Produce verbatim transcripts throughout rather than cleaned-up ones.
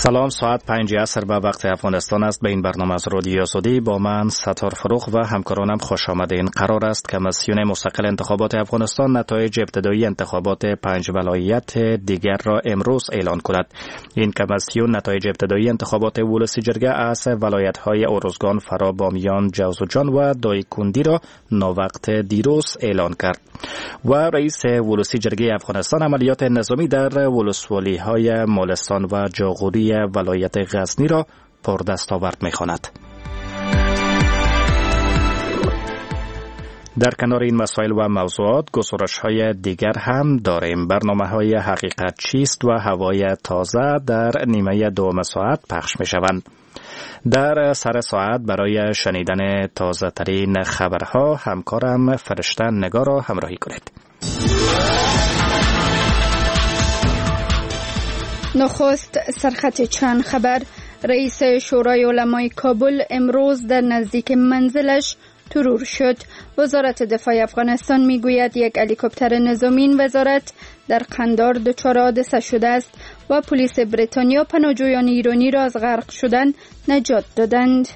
سلام، ساعت پنج عصر به وقت افغانستان است. به این برنامه از رادیو آزادی با من ستار فروخ و همکارانم خوش آمدین. قرار است کمیسیون مستقل انتخابات افغانستان نتایج ابتدایی انتخابات پنج ولایت دیگر را امروز اعلان کند. این کمیسیون نتایج ابتدایی انتخابات ولسی جرگه از ولایت‌های اروزگان، فرا، بامیان، جوزجان و دایکندی را ناوقت دیروز اعلان کرد. و رئیس ولسی جرگه افغانستان عملیات نظامی در ولسوالی‌های مالستان و جاغوری ولایت غزنی را پر دستاورد می‌خواند. در کنار این مسائل و موضوعات گزارش‌های دیگر هم داریم. برنامه‌های حقیقت چیست و هوای تازه در نیمه دوم ساعت پخش می‌شوند. در سر ساعت برای شنیدن تازه ترین خبرها همکارم فرشته نگار را همراهی کنید. نخست سرخط چند خبر. رئیس شورای علمای کابل امروز در نزدیک منزلش ترور شد. وزارت دفاع افغانستان میگوید یک هلیکوپتر نظامی این وزارت در قندار دچار حادثه شده است و پلیس بریتانیا پناهجویان ایرانی را از غرق شدن نجات دادند.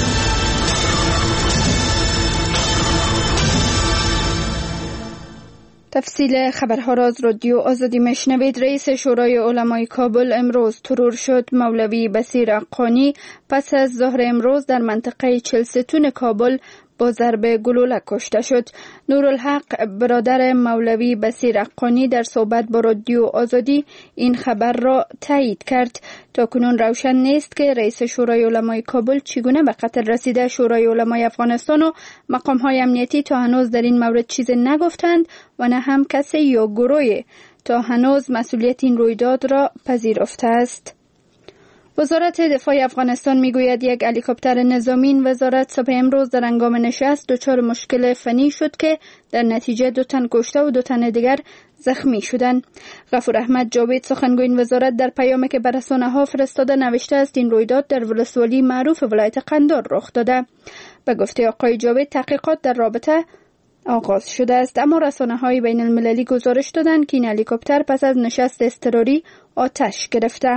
تفصیل خبرها را از رادیو آزادی میشنوید. رئیس شورای علمای کابل امروز ترور شد. مولوی بصیر حقانی پس از ظهر امروز در منطقه چلستون کابل با ضرب گلوله کشته شد. نورالحق برادر مولوی بصیر حقانی در صحبت با رادیو آزادی این خبر را تایید کرد. تاکنون روشن نیست که رئیس شورای علمای کابل چگونه به قتل رسیده. شورای علمای افغانستان و مقام‌های امنیتی تا هنوز در این مورد چیزی نگفتند و نه هم کسی یا گروهی تا هنوز مسئولیت این رویداد را پذیرفته است. وزارت دفاع افغانستان میگوید یک هلیکوپتر نظامی این وزارت صبح امروز در هنگام نشست دچار مشکل فنی شد که در نتیجه دو تن کشته و دو تن دیگر زخمی شدند. غفور احمد جاوید سخنگوی این وزارت در پیامی که بر رسانه‌ها فرستاده نوشته است این رویداد در ولسوالی معروف ولایت قندار رخ داده. به گفته آقای جاوید تحقیقات در رابطه آغاز شده است، اما رسانه‌های بین المللی گزارش دادند که این هلیکوپتر پس از نشست اضطراری آتش گرفته.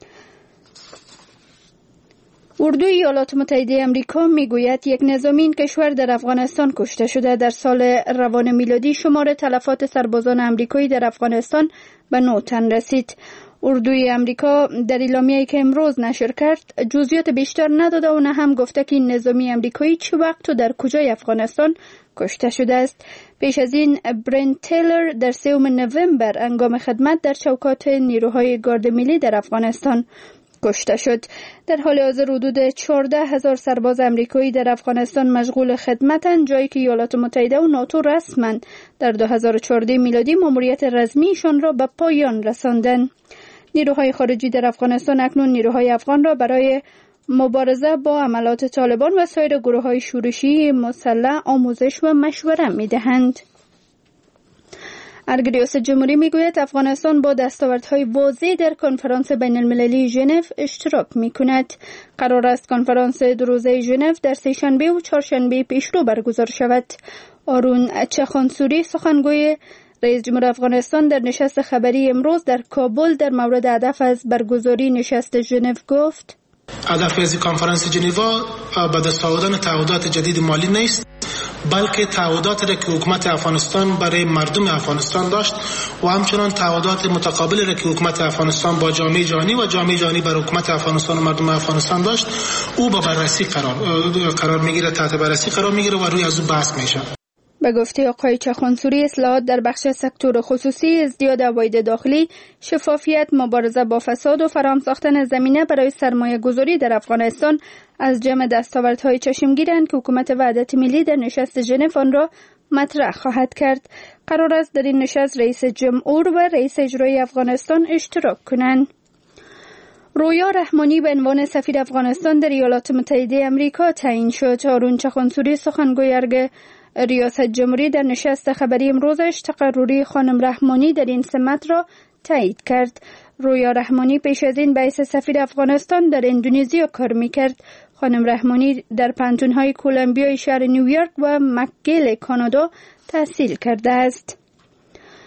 اردوی ایالات متحده آمریکا میگوید یک نظامی این کشور در افغانستان کشته شده. در سال روان میلادی شمار تلفات سربازان آمریکایی در افغانستان به نه تن رسید. اردوی آمریکا در اعلامیه‌ای که امروز نشر کرد جزئیات بیشتر نداده و نه هم گفته که این نظامی آمریکایی چه وقت و در کجای افغانستان کشته شده است. پیش از این برنت تیلر در سوم نوامبر هنگام خدمت در چوکات نیروهای گارد ملی در افغانستان کشته شد. در حال حاضر حدود چهارده هزار سرباز امریکایی در افغانستان مشغول خدمتند، جایی که ایالات متحده و ناتو رسما در دو هزار و چهارده میلادی ماموریت رسمیشان را به پایان رساندند. نیروهای خارجی در افغانستان اکنون نیروهای افغان را برای مبارزه با حملات طالبان و سایر گروه‌های شورشی مسلح آموزش و مشوره می‌دهند. ارگریوس جمهوری میگوید افغانستان با دستاوردهای واضح در کنفرانس بین المللی ژنو اشتراک میکند. قرار است کنفرانس دو روزه ژنو در سه‌شنبه و چهارشنبه پیشرو برگزار شود. آرون چخانسوری سخنگوی رئیس جمهور افغانستان در نشست خبری امروز در کابل در مورد هدف از برگزاری نشست ژنو گفت: هدف از کنفرانس ژنو به دست آوردن تعهدات جدید مالی نیست، بلکه تعهداتی را که حکومت افغانستان برای مردم افغانستان داشت و همچنان تعهدات متقابلی را که حکومت افغانستان با جامعه جهانی و جامعه جهانی بر حکومت افغانستان و مردم افغانستان داشت او به بررسی قرار قرار میگیره، تحت بررسی قرار میگیره و روی از او بحث میشه. به گفته آقای چخانسوری اصلاحات در بخش سکتور خصوصی، ازدیاد عواید داخلی، شفافیت، مبارزه با فساد و فراهم ساختن زمینه برای سرمایه گذاری در افغانستان از جمع دستاوردهای چشمگیرند که حکومت وحدت ملی در نشست ژنو آن را مطرح خواهد کرد. قرار است در این نشست رئیس جمهور و رئیس اجرایی افغانستان اشتراک کنند. رویا رحمانی به عنوان سفیر افغانستان در ایالات متحده آمریکا تعیین شد. هارون چخانسوری سخنگوی ارگ ریاست جمهوری در نشست خبری امروزش تقرری خانم رحمانی در این سمت را تایید کرد. رویا رحمانی پیش از این به حیث سفیر افغانستان در اندونزیا کار میکرد. خانم رحمانی در پانتون‌های کولومبیا شهر نیویورک و مکگیل کانادا تحصیل کرده است.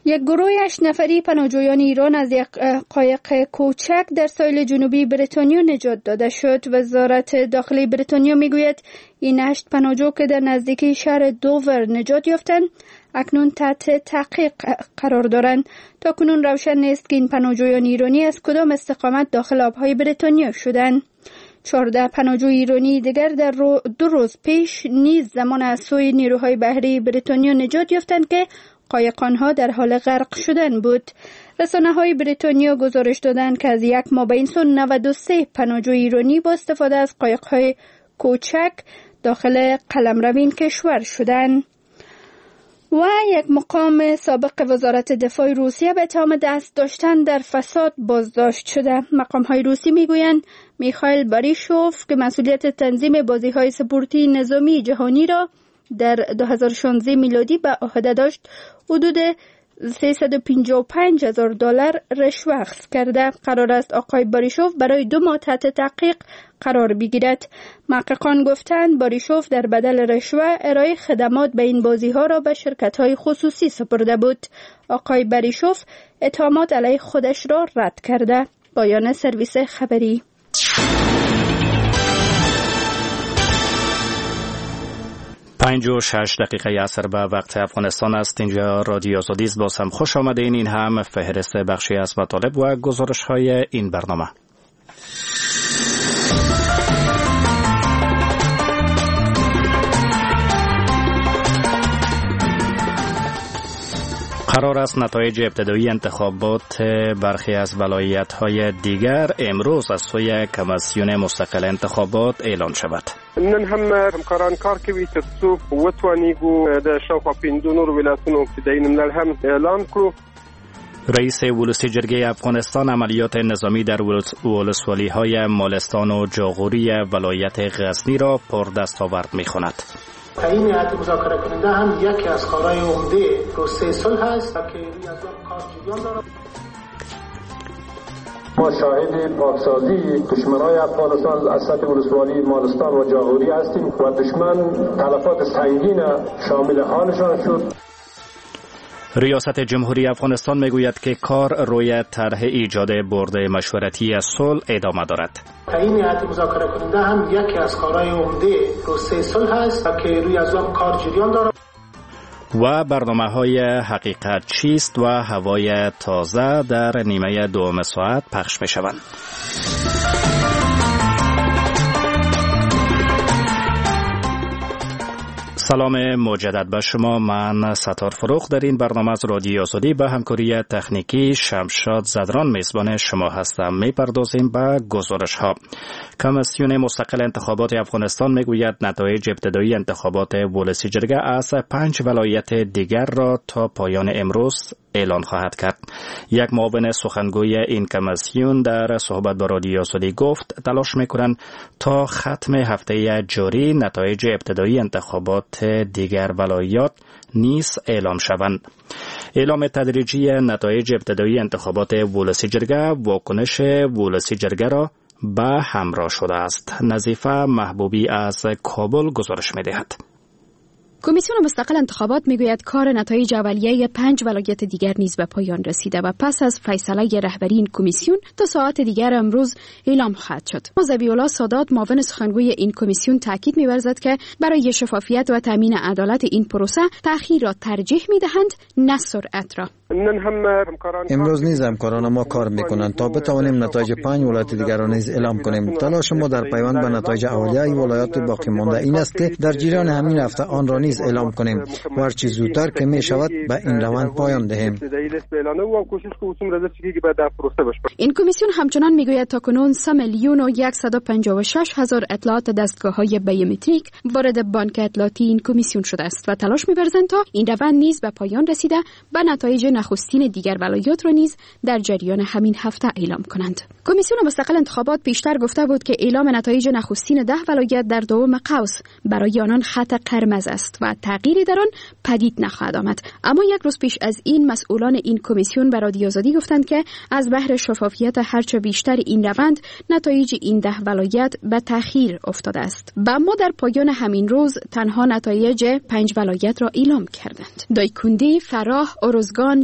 یک گروه هشت نفری پناهجویان ایران از یک قایق کوچک در ساحل جنوبی بریتانیا نجات داده شد. وزارت داخلی بریتانیا میگوید این هشت پناهجو که در نزدیکی شهر دوور نجات یافتند اکنون تحت تحقیق قرار دارند. تا کنون روشن نیست که این پناهجویان ایرانی از کدام استقامت داخل آبهای بریتانیا شدند. چهارده پناهجو ایرانی دیگر در رو دو روز پیش نیز زمان از سوی نیروهای بحری بریتانیا نجات یافتند که قایق‌ها در حال غرق شدن بود. رسانه‌های بریتانیا گزارش دادند که از یک ما بین سال نود و سه پناهجو ایرانی با استفاده از قایق‌های کوچک داخل قلمرو این کشور شدند. و یک مقام سابق وزارت دفاع روسیه به اتهام دست داشتن در فساد بازداشت شده. مقام‌های روسی میگویند میخائیل باریشوف که مسئولیت تنظیم بازی‌های سپورتی نظامی جهانی را در دو هزار و شانزده میلادی به عهده داشت، حدود سیصد و پنجاه و پنج هزار دلار رشوه اخذ کرده. قرار است آقای باریشوف برای دو ماه تحت تحقیق قرار بگیرد. محققان گفتند باریشوف در بدل رشوه ارائه خدمات به این بازی‌ها را به شرکت‌های خصوصی سپرده بود. آقای باریشوف اتهامات علیه خودش را رد کرده. پایان سرویس خبری. پنج و شش دقیقه عصر به وقت افغانستان است. اینجا رادیو آزادی است. باز هم خوش آمدین. این هم فهرست بخشی از مطالب و گزارش های این برنامه. قرار است نتایج ابتدایی انتخابات برخی از ولایت‌های دیگر امروز از سوی کمیسیون مستقل انتخابات اعلان شود. نن هم همکاران کار کوي چې څو وتوانیږو د شاوخوا پنځو نورو ولایتونو ابتدایي نوملړ هم اعلان کړو. رئیس ولسی جرگه افغانستان عملیات نظامی در ولسوالی‌های مالستان و جاغوری ولایت غزنی را پر دستاورد می‌خواند. تعیین هیئت مذاکره کننده هم یکی از کارهای عمده پروسه صلح است که روی از آن کار جریان دارد. ما شاهد پاکسازی دشمنان افغانستان از سطح ولسوالی مالستان و جاغوری هستیم و دشمن تلفات سنگین شامل حالشان شد. ریاست جمهوری افغانستان میگوید که کار روی طرح ایجاد برد مشورتی از صلح ادامه دارد. تعیین هیئت مذاکره کننده هم یکی از کارهای عمده پروسه صلح است که روی از آن کار جریان دارد. و برنامه‌های حقیقت چیست و هوای تازه در نیمه دوم ساعت پخش می‌شوند. سلام مجدد به شما. من ستار فروخ در این برنامه از رادیو آزادی به همکاری تکنیکی شمشاد زدران میزبان شما هستم. میپردازیم به گزارش ها. کمیسیون مستقل انتخابات افغانستان میگوید نتایج ابتدایی انتخابات ولسی جرگه از پنج ولایت دیگر را تا پایان امروز اعلان خواهد کرد. یک معاون سخنگوی این کمیسیون در صحبت با رادیو آزادی گفت تلاش میکنند تا ختم هفته جاری نتایج ابتدایی انتخابات دیگر ولایات نیز اعلام شوند. اعلام تدریجی نتایج ابتدایی انتخابات ولسی جرگه واکنش ولسی جرگه را به همراه شده است. نظیفه محبوبی از کابل گزارش می‌دهد. کمیسیون مستقل انتخابات میگوید کار نتایج اولیه پنج ولایت دیگر نیز به پایان رسیده و پس از فیصله رهبری این کمیسیون تا ساعت دیگر امروز اعلام خواهد شد. ذبیح‌الله سادات معاون سخنگوی این کمیسیون تاکید می‌ورزد که برای شفافیت و تامین عدالت این پروسه تأخیر را ترجیح می‌دهند نه سرعت را. امروز نیز همکاران ما کار میکنند تا بتوانیم نتایج پنج ولایت دیگر را نیز اعلام کنیم. تلاش ما در پیوند به نتایج اولیه این ولایات باقی مانده این است که در جریان همین هفته آن را نیز اعلام کنیم و هر چه زودتر که می شود به این روند پایان دهیم. این کمیسیون همچنان میگوید تاکنون سه میلیون و صد و پنجاه و شش هزار اطلاعات دستگاه‌های بیومتریک وارد بانک اطلاعاتی این کمیسیون شده است و تلاش می‌ورزند تا این روند نیز به پایان رسیده به نتایج نخستین دیگر ولایات را نیز در جریان همین هفته اعلام کنند. کمیسیون مستقل انتخابات پیشتر گفته بود که اعلام نتایج نخستین ده ولایت در دوم قوس برای آنان خط قرمز است و تغییری در آن پدید نخواهد آمد. اما یک روز پیش از این مسئولان این کمیسیون به رادیو آزادی گفتند که از بهر شفافیت هرچه بیشتر این روند نتایج این ده ولایت به تأخیر افتاده است. و اما در پایان همین روز تنها نتایج پنج ولایت را اعلام کردند. دایکنډي، فراه، ارزگان،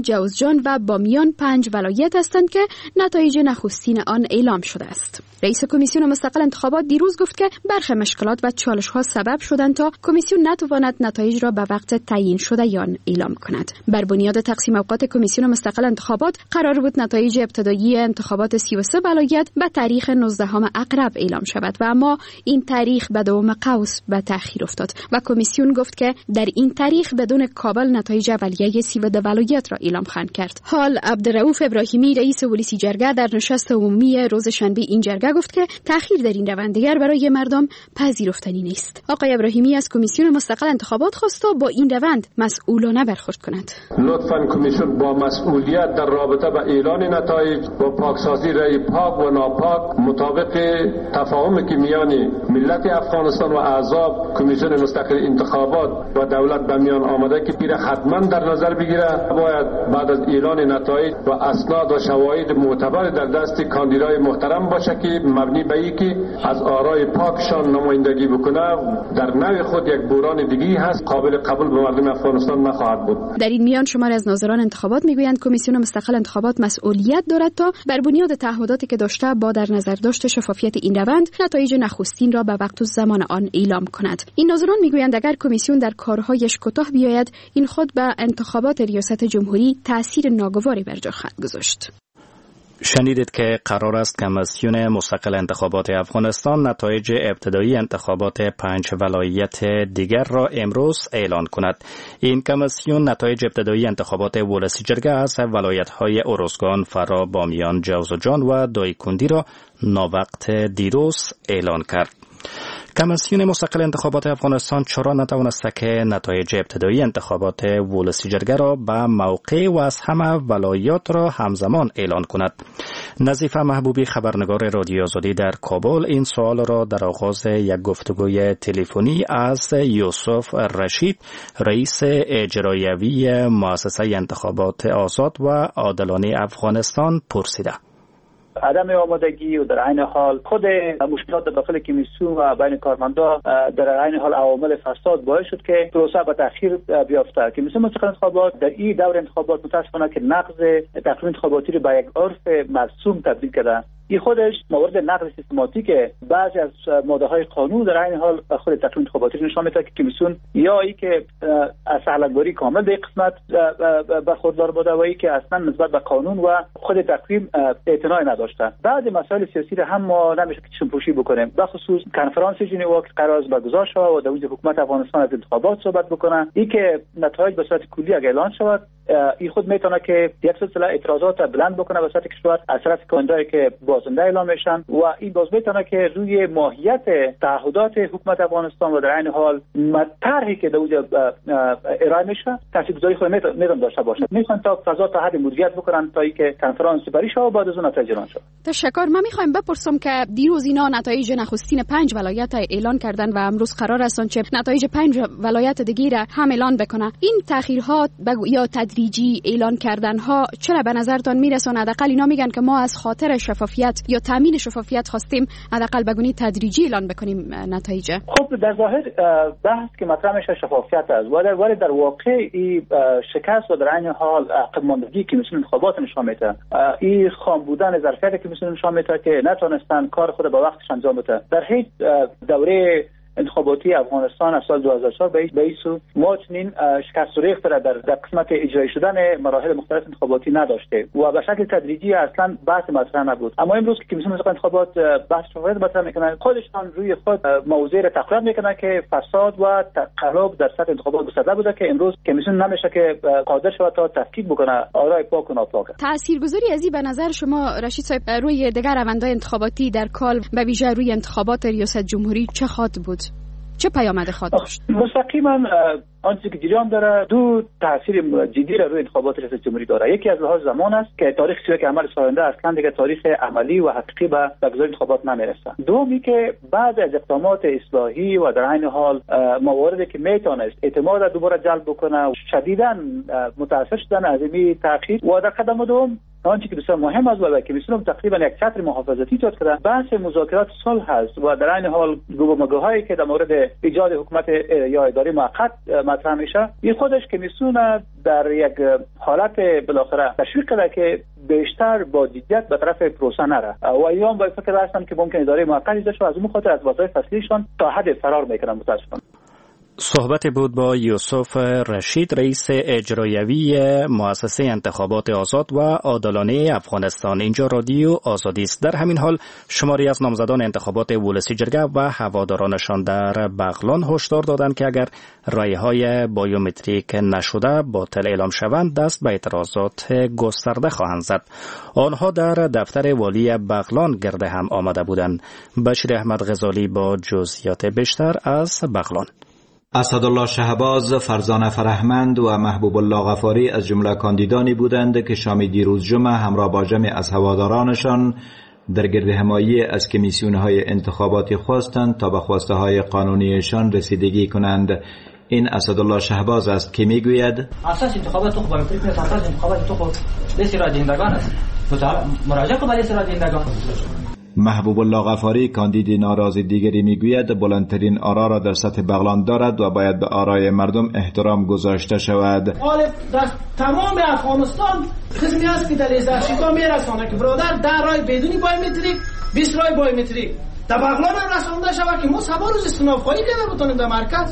جوزجان و بامیان پنج ولایت هستند که نتایج نخستین آن اعلام شده است. رئیس کمیسیون مستقل انتخابات دیروز گفت که برخی مشکلات و چالش‌ها سبب شدند تا کمیسیون نتواند نتایج را به وقت تعیین شده آن اعلام کند. بر بنیاد تقسیم اوقات کمیسیون مستقل انتخابات قرار بود نتایج ابتدایی انتخابات سی و سه ولایت به تاریخ نوزدهم اقرب اعلام شود و اما این تاریخ به دوم قوس به تأخیر افتاد و کمیسیون گفت که در این تاریخ بدون کابل نتایج اولیه سی و دو ولایت را اعلام خواهد کرد. حال عبدالرؤوف ابراهیمی رئیس ولسی جرگه در نشست عمومی روز شنبه این جرگه گفت که تأخیر در این روند دیگر برای مردم پذیرفتنی نیست. آقای ابراهیمی از کمیسیون مستقل انتخابات خواست تا با این روند مسئولانه برخورد کند. لطفاً کمیسیون با مسئولیت در رابطه با اعلان نتایج و پاکسازی رای پاک و ناپاک مطابق تفاهمی که میان ملت افغانستان و اعضاب کمیسیون مستقل انتخابات و دولت به میان آمده که پیر حتما در نظر بگیره. باید بعد از اعلان نتایج و اسناد و شواهد معتبر در دست کاندیدای محترم باشه که مبنی به اینکه از آرای پاکشان نمایندگی بکنه در نوع خود یک بحران دیگه هست، قابل قبول به مردم افغانستان نخواهد بود. در این میان شماری از ناظران انتخابات میگویند کمیسیون مستقل انتخابات مسئولیت دارد تا بر بنیاد تعهداتی که داشته با در نظر داشت شفافیت این روند نتایج نخستین را به وقت و زمان آن اعلام کند. این ناظران میگویند اگر کمیسیون در کارهایش کوتاه بیاید این خود به انتخابات ریاست جمهوری تأثیر ناگواری بر جا خواهد گذاشت. شنیدید که قرار است کمیسیون مستقل انتخابات افغانستان نتایج ابتدایی انتخابات پنج ولایت دیگر را امروز اعلان کند. این کمیسیون نتایج ابتدایی انتخابات ولسی جرگه از ولایت‌های ارزگان، فرا، بامیان، جوزجان و دایکندی را ناوقت دیروز اعلان کرد. کمیسیون مستقل انتخابات افغانستان چرا نتوانسته که نتایج ابتدایی انتخابات ولسی جرگه را به موقع و از همه ولایات را همزمان اعلان کند؟ نظیفه محبوبی خبرنگار رادیو آزادی در کابل این سوال را در آغاز یک گفتگوی تلفنی از یوسف رشید رئیس اجرایوی مؤسسه انتخابات آزاد و عادلانه افغانستان پرسیده. عدم آمادگی و در عین حال خود مشکلات داخل کمیسیون و بین کارمندا در عین حال عوامل فساد باعث شد که پروسه به تأخیر بیفته. کمیسیون مستقل انتخابات در این دور انتخابات متاسفانه که نقض تقویم انتخاباتی رو به یک عرف مرسوم تبدیل کرده. این خودش مورد نقض سیستماتیک بعضی از ماده‌های قانون در عین حال خود تقویم انتخاباتی نشان میده که کمیسیون یا ای که از سهل‌گذاری کامل به قسمت برخوردار بوده و ای که اصلا نسبت به قانون و خود تقویم اعتنایی نداشته. بعضی مسائل سیاسی را هم ما نمیشه که چشم‌پوشی بکنیم. به خصوص کنفرانس ژنوا که قرار است برگزار شود و در اونجا حکومت افغانستان از انتخابات صحبت بکنه، ای که نتایج به صورت کلی اعلان شود، این خود میتونه که یک سلسله اعتراضات بلند بکنه به سطح کشور از طرف کاندیدایی که بازنده اعلام میشن و این باز میتونه که روی ماهیت تعهدات حکومت افغانستان و در عین حال طرحی که در اونجا ارائه میشه تاثیرگذاری خود میتونه داشته باشه. میخوان تا فضا تا حد مدیریت بکنن تا اینکه کنفرانس بری شه و بعد از اون نتایج اعلان شه. تشکر. من میخوایم بپرسم که دیروز اینا نتایج نخستین پنج ولایت اعلان کردن و امروز قرار است که نتایج پنج ولایت دیگه هم اعلان بکنه. این تاخیرها یا تدریجی اعلان کردن ها چرا به نظرتان میرسونه؟ حداقل اینا میگن که ما از خاطر شفافیت یا تامین شفافیت خواستیم حداقل بگونی تدریجی اعلان بکنیم نتایج. خب در ظاهر بحث که مطرح میشه شفافیت است ولی در واقع این شکست و در عین حال عقب ماندگی که مثل انتخابات نشان میده، این خام بودن ظرفیت که مثل نشان میده که نتونستن کار خود به وقتش انجام بده. در هیچ دوره انتخاباتی افغانستان از سال دو هزار و چهار به این سو ما چنین شکست و ریخت در در قسمت اجرایی شدن مراحل مختلف انتخاباتی نداشته و به شکل تدریجی اصلا بحث مطرح نبود. اما امروز که کمیسیون مستقل انتخابات بحث شفافیت مطرح میکنه، خودشان روی خود موضوع را تقریر میکنه که فساد و تقلب در سطح انتخابات گسترده بوده که امروز کمیسیون نمیشه که قادر شود تا تفکیک بکنه آرای پاک و ناپاک. تاثیرگذاری از این به نظر شما رشید صاحب روی دیگر روندهای انتخاباتی در کال به ویژه روی انتخابات ریاست جمهوری چه خواهد بود؟ چه پیامد خواهد داشت؟ مستقیما آنچه که جریان داره دو تاثیر جدی روی انتخابات ریاست جمهوری داره. یکی از لحاظ زمان است که تاریخ سیاسی عمل ساینده اصلا دیگه تاریخ عملی و حقیقی به برگزاری انتخابات نمیرسه. دومی که بعد از اقدامات اصلاحی و در عین حال مواردی که میتونست اعتماد دوباره جلب بکنه شدیداً متاثر شدن از این تاخیر و در قدم دوم آنچه که بسیار مهم است و کمیسیون تقریبا یک چتر محافظتی ایجاد کرده بحث مذاکرات صلح است و در این حال گفتگوهایی که در مورد ایجاد حکومت یا اداره موقت مطرح میشه این خودش کمیسیون در یک حالت بالاخره تشویق کرده که بیشتر با جدیت به طرف پروسه نره و ایام با فکر هستن که ممکن اداره موقت ایجاد شه، از اون خاطر از وظایف اصلیشان تا حد فرار میکنن. متاسفانه صحبت بود با یوسف رشید، رئیس اجرایوی مؤسسه انتخابات آزاد و عادلانه افغانستان. اینجا رادیو آزادی است. در همین حال شماری از نامزدان انتخابات ولسی جرگه و هوادارانشان در بغلان هشدار دادند که اگر رایهای بایومتریک نشده باطل اعلام شوند دست به اعتراضات گسترده خواهند زد. آنها در دفتر والی بغلان گرده هم آمده بودند. بشیر احمد غزالی با جزئیات بیشتر از بغلان. اسدالله شهباز، فرزانه فرهمند و محبوب الله غفاری از جمله کاندیدانی بودند که شام دیروز جمعه همراه با جمع از هوادارانشان در گردهمایی از کمیسیون‌های انتخاباتی خواستند تا به خواسته‌های قانونیشان رسیدگی کنند. این اسدالله شهباز است که میگوید اساس انتخابات تو باید فکر کنید اساس انتخابات تو لیست را دهندگان است. مراجعه کنید لیست را دهندگان. محبوب الله غفاری کاندید ناراضی دیگری میگوید بلندترین آرا را در سطح بغلان دارد و باید به آرای مردم احترام گذاشته شود. حال در تمام افغانستان قسمی هست که در ازدهشیگاه میرسانه که برادر در رای بدونی بایومتریک بیست رای بایومتریک در بغلان هم رسانده شود که ما سبا روز استنافایی کنه بتونیم در مرکز.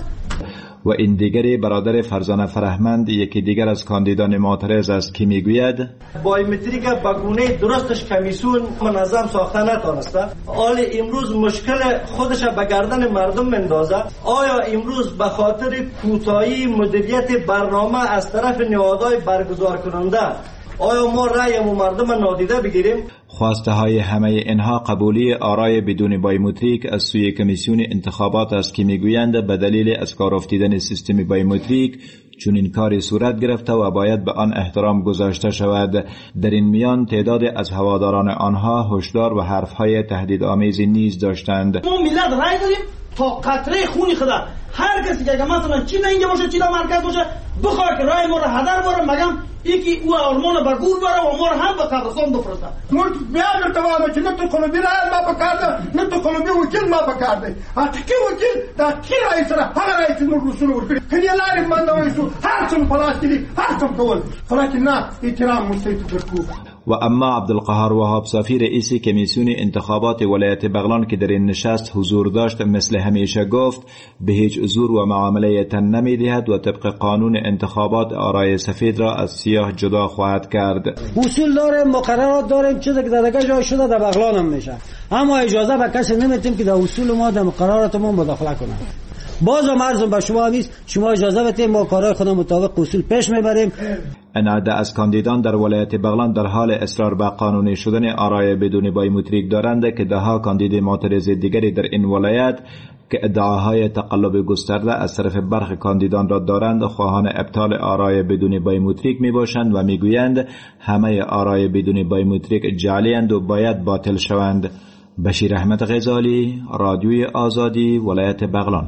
و این دیگری برادر فرزانه فرهمند یکی دیگر از کاندیدان معترض است که میگوید بایومتریک به گونه درستش کمیسیون منظم ساخته نتونسته. حال امروز مشکل خودش به گردن مردم مندازه. آیا امروز به خاطر کوتاهی مدیریت برنامه از طرف نهادهای برگزار کننده آیا ما رأی مردم نادیده بگیریم؟ خواسته های همه اینها قبولی آرای بدون بایومتریک از سوی کمیسیون انتخابات است که میگویند به دلیل از کار افتیدن سیستم بایومتریک چون این کاری صورت گرفته و باید به آن احترام گذاشته شود. در این میان تعداد از هواداران آنها هشدار و حرفهای تهدیدآمیزی نیز داشتند. ما ملت رأی دادیم تا قطره خونی خدا هر کسی که مثلا چی نه اینجا باشه چی نه مرکز باشه بخواد که رای ما رو هدر بره مگم یکی او آرمان به گور بره و ما رو هم به قبرستان بفرسته. ما بیا ارتباط چه نه تو کلمبی رای ما بکرده نه تو کلمبی وکیل ما بکرده حتی وکیل دا کی رئیس را هغه رئیس نور رسول ورکړي کني لارې باندې وایسو هر څه پلاس دي هر څه کول فلکه نه احترام مستحق ورکو. و اما عبدالقهار وهاب صافی رئیس کمیسیون انتخابات ولایت بغلان که در این نشست حضور داشت مثل همیشه گفت به هیچ عذور و معامله تن نمیدهد و طبق قانون انتخابات آرای سفید را از سیاه جدا خواهد کرد. اصول داریم، مقررات داریم، چیزی که در جای شده در بغلان هم میشه، اما اجازه به کسی نمیدیم که در اصول ما در مقررات ما مداخله کنه. باز هم عرضم به شما نیست، شما اجازه بدید ما کارهای خود مطابق اصول پیش میبریم. این عده از کاندیدان در ولایت بغلان در حال اصرار به قانونی شدن آرای بدون بایومتریک دارند که دهها کاندید معترض دیگری در این ولایت که ادعاهای تقلب گسترده از طرف برخی کاندیدان را دارند خواهان ابطال آرای بدون بایومتریک می باشند و می گویند همه آرای بدون بایومتریک جعلی‌اند و باید باطل شوند. بشیر احمد غزالی، رادیوی آزادی، ولایت بغلان.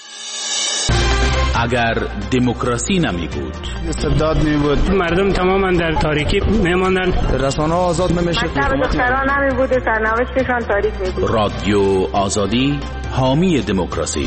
اگر دموکراسی نمی بود، استبداد می بود، مردم تماما در تاریکی می ماندن، رسانه آزاد نمیشه، دختران نمی بود، سرنوشتشان تاریک می بود. رادیو آزادی، حامی دموکراسی.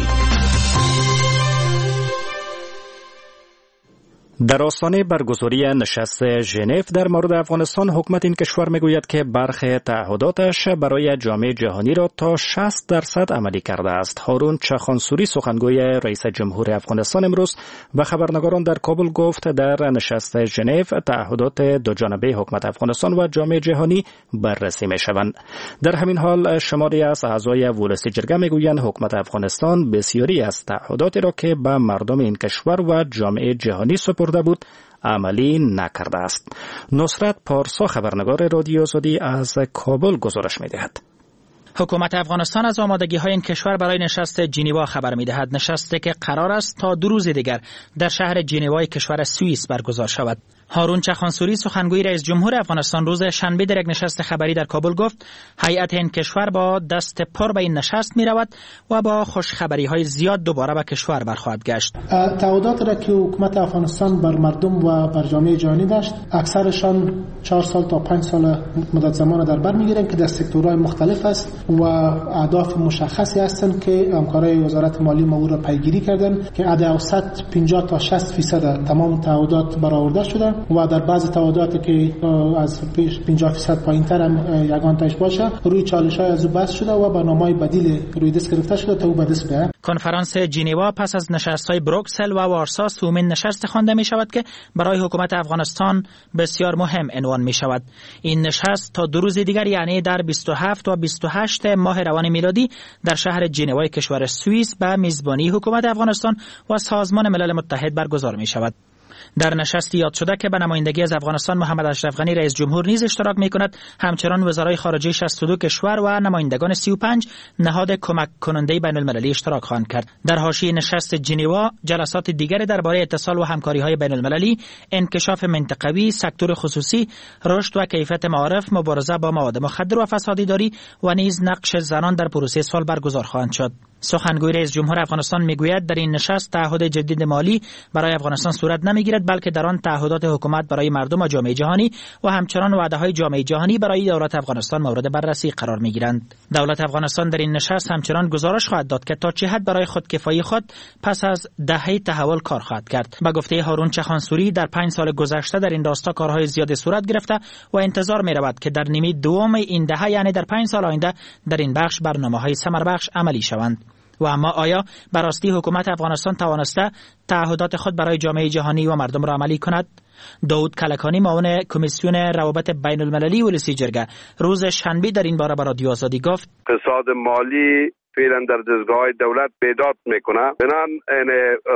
در آستانه برگزاری نشست ژنو در مورد افغانستان حکومت این کشور میگوید که برخی تعهداتش برای جامعه جهانی را تا شصت درصد عملی کرده است. هارون چخانسوری سخنگوی رئیس جمهور افغانستان امروز و خبرنگاران در کابل گفت در نشست ژنو تعهدات دو جانبه حکومت افغانستان و جامعه جهانی بررسی میشوند. در همین حال شماری از اعضای ولسی جرگه میگویند حکومت افغانستان بسیاری از تعهداتی را که به مردم این کشور و جامعه جهانی سپرده بود عملی نکرده است. نصرت پارسا خبرنگار رادیو آزادی از کابل گزارش می‌دهد. حکومت افغانستان از آمادگی‌های این کشور برای نشست ژنو خبر می‌دهد. نشستی که قرار است تا دو روز دیگر در شهر ژنو کشور سوئیس برگزار شود. هارون چخانسوری سخنگوی رئیس جمهور افغانستان روز شنبه در یک نشست خبری در کابل گفت هیئت این کشور با دست پر به این نشست می رود و با خوشخبری های زیاد دوباره به کشور برخواهد گشت. تعهدات را که حکومت افغانستان بر مردم و بر جامعه جهانی داشت اکثرشان چهار سال تا پنج سال مدت زمان در بر میگیرند که در سکتورهای مختلف است و اهداف مشخصی هستند که همکارای وزارت مالی ما او را پیگیری کردند که عدد اوسط پنجاه تا شصت درصد تمام تعهدات برآورده شده و در بعض تعهداتی که از پنجاه درصد پایین‌تر هم یگان تاش باشه روی چالش‌های از او بحث شده و برنامه‌های بدیل روی دست گرفته شده تا او به دست بیاید. کنفرانس ژنو پس از نشست‌های بروکسل و وارسا سومین نشست خوانده می‌شود که برای حکومت افغانستان بسیار مهم عنوان می‌شود. این نشست تا دو روز دیگر یعنی در بیست و هفت و بیست و هشت ماه روان میلادی در شهر ژنو کشور سوئیس به میزبانی حکومت افغانستان و سازمان ملل متحد برگزار می‌شود. در نشست یاد شده که به نمایندگی از افغانستان محمد اشرف غنی رئیس جمهور نیز اشتراک می‌کند. همچنان وزرای خارجه شصت و دو کشور و نمایندگان سی و پنج نهاد کمک کننده بین‌المللی اشتراک خواهند کرد. در حاشیه نشست ژنو جلسات دیگری درباره اتصال و همکاری‌های بین‌المللی، انکشاف منطقوی، سکتور خصوصی، رشد و کیفیت معارف، مبارزه با مواد مخدر و فسادی‌داری و نیز نقش زنان در پروسه صلح برگزار خواهند شد. سخنگوی رئیس جمهور افغانستان میگوید در این نشست تعهد جدید مالی برای افغانستان صورت نمیگیرد، بلکه در آن تعهدات حکومت برای مردم و جامعه جهانی و همچنان وعده‌های جامعه جهانی برای دولت افغانستان مورد بررسی قرار میگیرند. دولت افغانستان در این نشست همچنان گزارش خواهد داد که تا چه حد برای خودکفایی خود پس از دهه تحول کار خواهد کرد. به گفته هارون چخانسوری در پنج سال گذشته در این راستا کارهای زیادی صورت گرفته و انتظار می‌رود که در نیمه دوم این دهه یعنی در پنج سال آینده در این بخش برنامه‌های ثمربخش عملی شوند. و اما آیا به راستی حکومت افغانستان توانسته تعهدات خود برای جامعه جهانی و مردم را عملی کند؟ داود کلکانی معاون کمیسیون روابط بین المللی ولسی جرگه روز شنبه در این باره به رادیو آزادی گفت اقتصاد مالی فعلا در دستگاه دولت بیداد میکنه. بنان این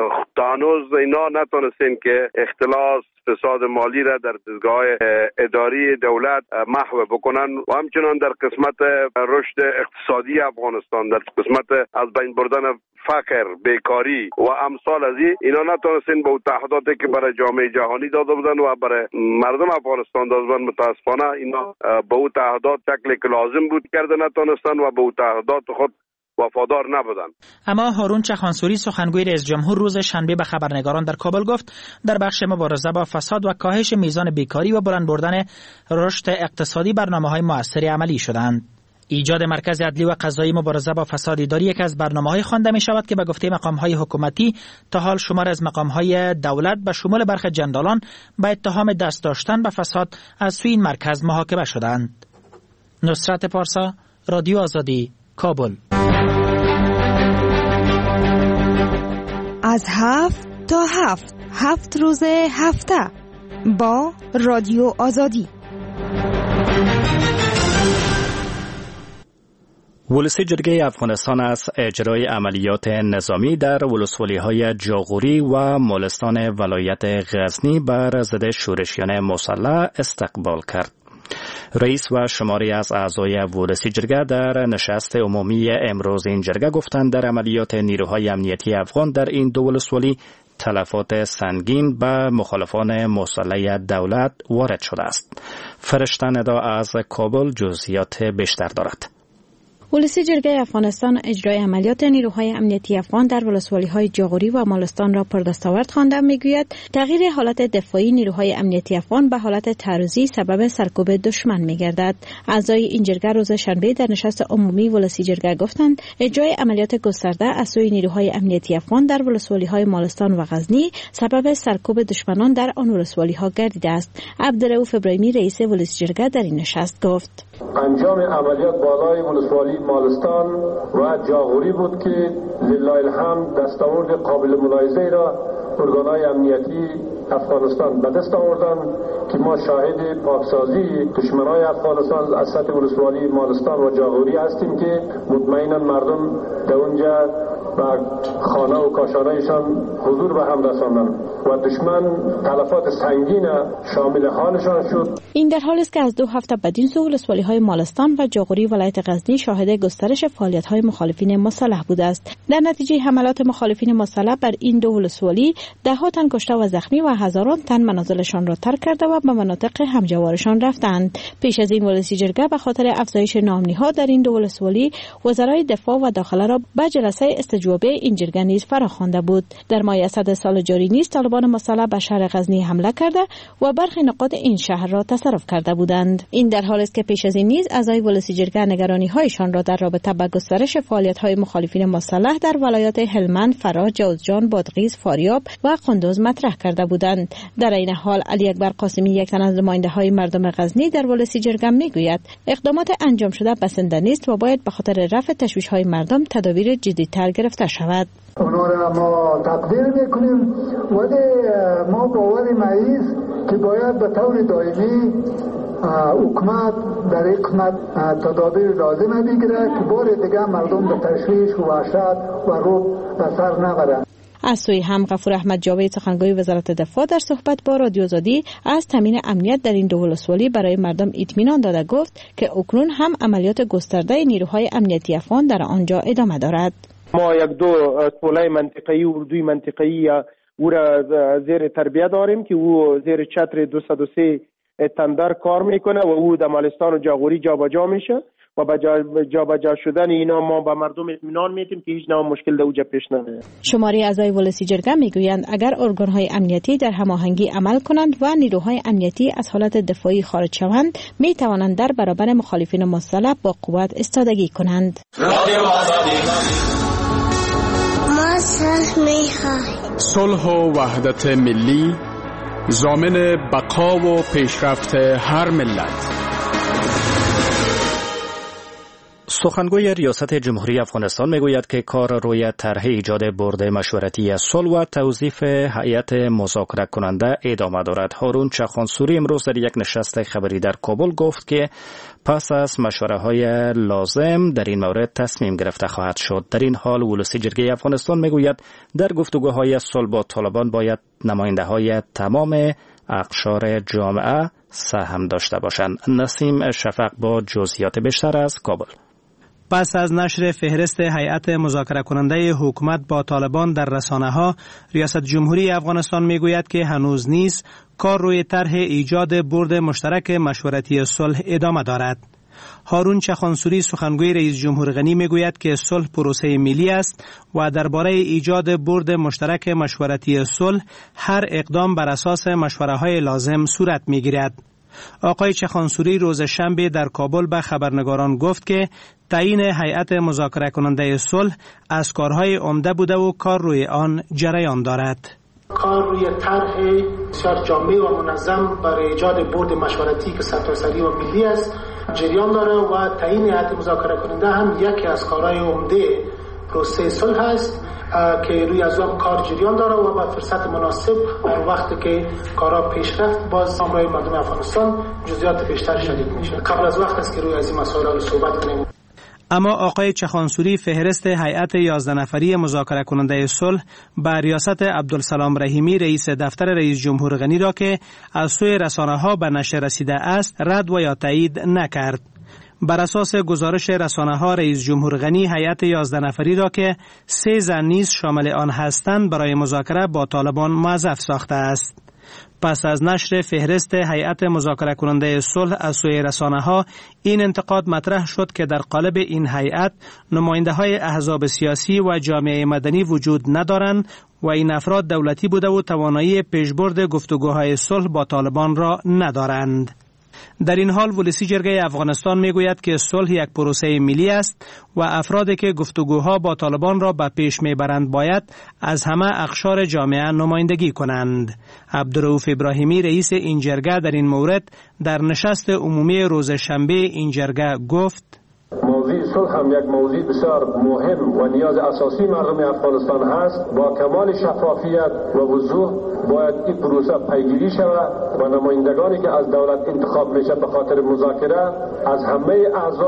هنوز اینا نتونستین که اختلاس اقتصاد مالی را در دستگاه اداری دولت محو بکنن و همچنان در قسمت رشد اقتصادی افغانستان، در قسمت از بین بردن فقر، بیکاری و امثال از این اینا نتونستین با تعهداتی که برای جامعه جهانی داده بودن و برای مردم افغانستان داده بودن، متاسفانه اینا با او تعهدات شکلی که لازم بود کرده نتونستن و با او تعهدات خود وفادار نبودند. اما هارون چخانسوری سخنگوی رئیس جمهور روز شنبه به خبرنگاران در کابل گفت در بخش مبارزه با فساد و کاهش میزان بیکاری و بلند بردن رشد اقتصادی برنامه‌های مؤثری عملی شدند. ایجاد مرکز عدلی و قضایی مبارزه با فساد اداری یکی از برنامه‌های خوانده می‌شود که به گفته مقام‌های حکومتی تا حال شمار از مقام‌های دولت به شمول برخی جندالان به اتهام دست داشتن به فساد از سوی این مرکز محاکمه شدند. نصرت پارسا، رادیو آزادی، کابل. از هفت تا هفت هفت روز هفته با رادیو آزادی. ولسی جرگه افغانستان از اجرای عملیات نظامی در ولسوالی‌های جاغوری و مالستان ولایت غزنی بر ضد شورشیان مسلح استقبال کرد. رئیس و شماری از اعضای ولسی جرگه در نشست عمومی امروز این جرگه گفتند در عملیات نیروهای امنیتی افغان در این دو ولسوالی تلفات سنگین به مخالفان مسلح دولت وارد شده است. فرشته ندا از کابل جزئیات بیشتر دارد. ولسی جرگه افغانستان اجرای عملیات نیروهای امنیتی افغان در ولسوالی‌های جاغوری و مالستان را پردستاورد خوانده. میگوید تغییر حالت دفاعی نیروهای امنیتی افغان به حالت تعرضی سبب سرکوب دشمن می‌گردد. اعضای این جرگه روز شنبه در نشست عمومی ولسی جرگه گفتند اجرای عملیات گسترده از سوی نیروهای امنیتی افغان در ولسوالی‌های مالستان و غزنی سبب سرکوب دشمنان در آن ولسوالی‌ها گردیده است. عبدالرؤوف ابراهیمی رئیس ولسی جرگه در این نشست گفت انجام عملیات بالای ولسوالی مالستان و جاغوری بود که لله الحمد دستاورد قابل ملاحظه را ارگان‌های امنیتی افغانستان به دست آوردن که ما شاهد پاکسازی دشمنان افغانستان از سطح ولسوالی مالستان و جاغوری هستیم که مطمئنا مردم در اونجا و خانه و کاشانه‌شان حضور به هم رساندند و دشمن تلفات سنگین شامل حالشان شد. این در حالی است که از دو هفته بدین سو ولسوالی‌های مالستان و جاغوری ولایت غزنی شاهد گسترش فعالیت‌های مخالفین مسلح بوده است. در نتیجه حملات مخالفین مسلح بر این دو ولسوالی ده‌ها تن کشته و زخمی و هزاران تن منازلشان را ترک کرده و به مناطق همجوارشان رفتند. پیش از این ولسی جرگه به خاطر افزایش نامنی‌ها در این دو ولسوالی وزرای دفاع و داخله را به جلسه استجوابه این جرگه نیز فراخوانده بود. در ماه اسد سال جاری نیز طالبان مسلح به شهر غزنی حمله کرده و برخی نقاط این شهر را تصرف کرده بودند. این در حالی است که پیش از این نیز اعضای ولسی جرگه نگرانی‌هایشان را در رابطه با گسترش فعالیت‌های مخالفین مسلح در ولایات هلمند، فراه، جوزجان، بادغیس، فاریاب و قندوز مطرح کرده بودند. در این حال علی اکبر قاسمی، یک تن از نماینده‌های مردم غزنی در ولسی جرگه میگوید اقدامات انجام شده بسنده نیست و باید به خاطر رفع تشویش‌های مردم تدابیر جدی‌تر گرفته شود. اونا را ما تقدیر میکنیم ولی ما باور ماییست که باید به طور دائمی حکومت در این قسمت تدابیر لازمه بگیره که بار دیگه مردم به تشویش و وحشت و رعب سر نبرند. از سوی هم غفور احمد جاوید، سخنگوی وزارت دفاع، در صحبت با رادیو آزادی از تامین امنیت در این دو ولسوالی برای مردم اطمینان داده گفت که اکنون هم عملیات گسترده نیروهای امنیتی افغان در آنجا ادامه دارد. ما یک دو تولای منطقه‌ای و اردوی منطقه‌ای او را زیر تربیه داریم که او زیر چتر دویست و سه تندر کار میکنه و او در مالستان و جاغوری جابجا میشه و با جابجا شدن اینا ما به مردم اطمینان میدیم که هیچ نوع مشکل در اوجا پیش نمیاد. شماری اعضای ولسی جرگه میگویند اگر ارگانهای امنیتی در هماهنگی عمل کنند و نیروهای امنیتی از حالت دفاعی خارج شوند میتوانند در برابر مخالفین مسلح با قوت ایستادگی کنند. صلح و وحدت ملی ضامن بقا و پیشرفت هر ملت. سخنگوی ریاست جمهوری افغانستان میگوید که کار روی طرح ایجاد برد مشورتی صلح و توظیف هیئت مذاکره کننده ادامه دارد. هارون چخانسوری امروز در یک نشست خبری در کابل گفت که پس از مشوره های لازم در این مورد تصمیم گرفته خواهد شد. در این حال ولسی جرگه افغانستان میگوید در گفتگوهای صلح با طالبان باید نماینده های تمام اقشار جامعه سهم داشته باشند. نسیم شفق با جزئیات بیشتر از کابل. پس از نشر فهرست هیئت مذاکره کننده حکومت با طالبان در رسانه‌ها، ریاست جمهوری افغانستان میگوید که هنوز نیز کار روی طرح ایجاد برد مشترک مشورتی صلح ادامه دارد. هارون چخانسوری، سخنگوی رئیس جمهور غنی، میگوید که صلح پروسه ملی است و درباره ایجاد برد مشترک مشورتی صلح هر اقدام بر اساس مشوره‌های لازم صورت میگیرد. آقای چخانسوری روز شنبه در کابل به خبرنگاران گفت که تعیین هیئت مذاکره کننده صلح از کارهای عمده بوده و کار روی آن جریان دارد. کار روی طرح بسیار جامع و منظم برای ایجاد برد مشورتی که سرتاسری و ملی است جریان داره و تعیین هیئت مذاکره کننده هم یکی از کارهای عمده پروسه صلح است که روی از آن کار جریان داره و با فرصت مناسب هر وقت که کارا پیش رفت باز همراه مردم افغانستان جزئیات بیشتر شدید میشه. قبل از وقت است که روی از این مسائل صحبت کنیم. اما آقای چخانسوری فهرست هیئت یازده نفری مذاکره کننده صلح با ریاست عبدالسلام رحیمی رئیس دفتر رئیس جمهور غنی را که از سوی رسانه‌ها به نشر رسیده است رد و یا تایید نکرد. بر اساس گزارش رسانه‌ها رئیس جمهور غنی هیئت یازده نفری را که سه زن نیز شامل آن هستند برای مذاکره با طالبان موظف ساخته است. پس از نشر فهرست هیئت مذاکره کننده صلح از سوی رسانه‌ها این انتقاد مطرح شد که در قالب این هیئت نماینده‌های احزاب سیاسی و جامعه مدنی وجود ندارند و این افراد دولتی بوده و توانایی پیشبرد گفتگوهای صلح با طالبان را ندارند. در این حال ولسی جرگه افغانستان میگوید که صلح یک پروسه ملی است و افرادی که گفتگوها با طالبان را به پیش میبرند باید از همه اقشار جامعه نمایندگی کنند. عبدالرؤوف ابراهیمی رئیس این جرگه در این مورد در نشست عمومی روز شنبه این جرگه گفت: موضوع صلح هم یک موضوع بسیار مهم و نیاز اساسی مردم افغانستان هست. با کمال شفافیت و وضوح باید این پروسه پیگیری شود و نمایندگانی که از دولت انتخاب میشه به خاطر مذاکره از همه احزاب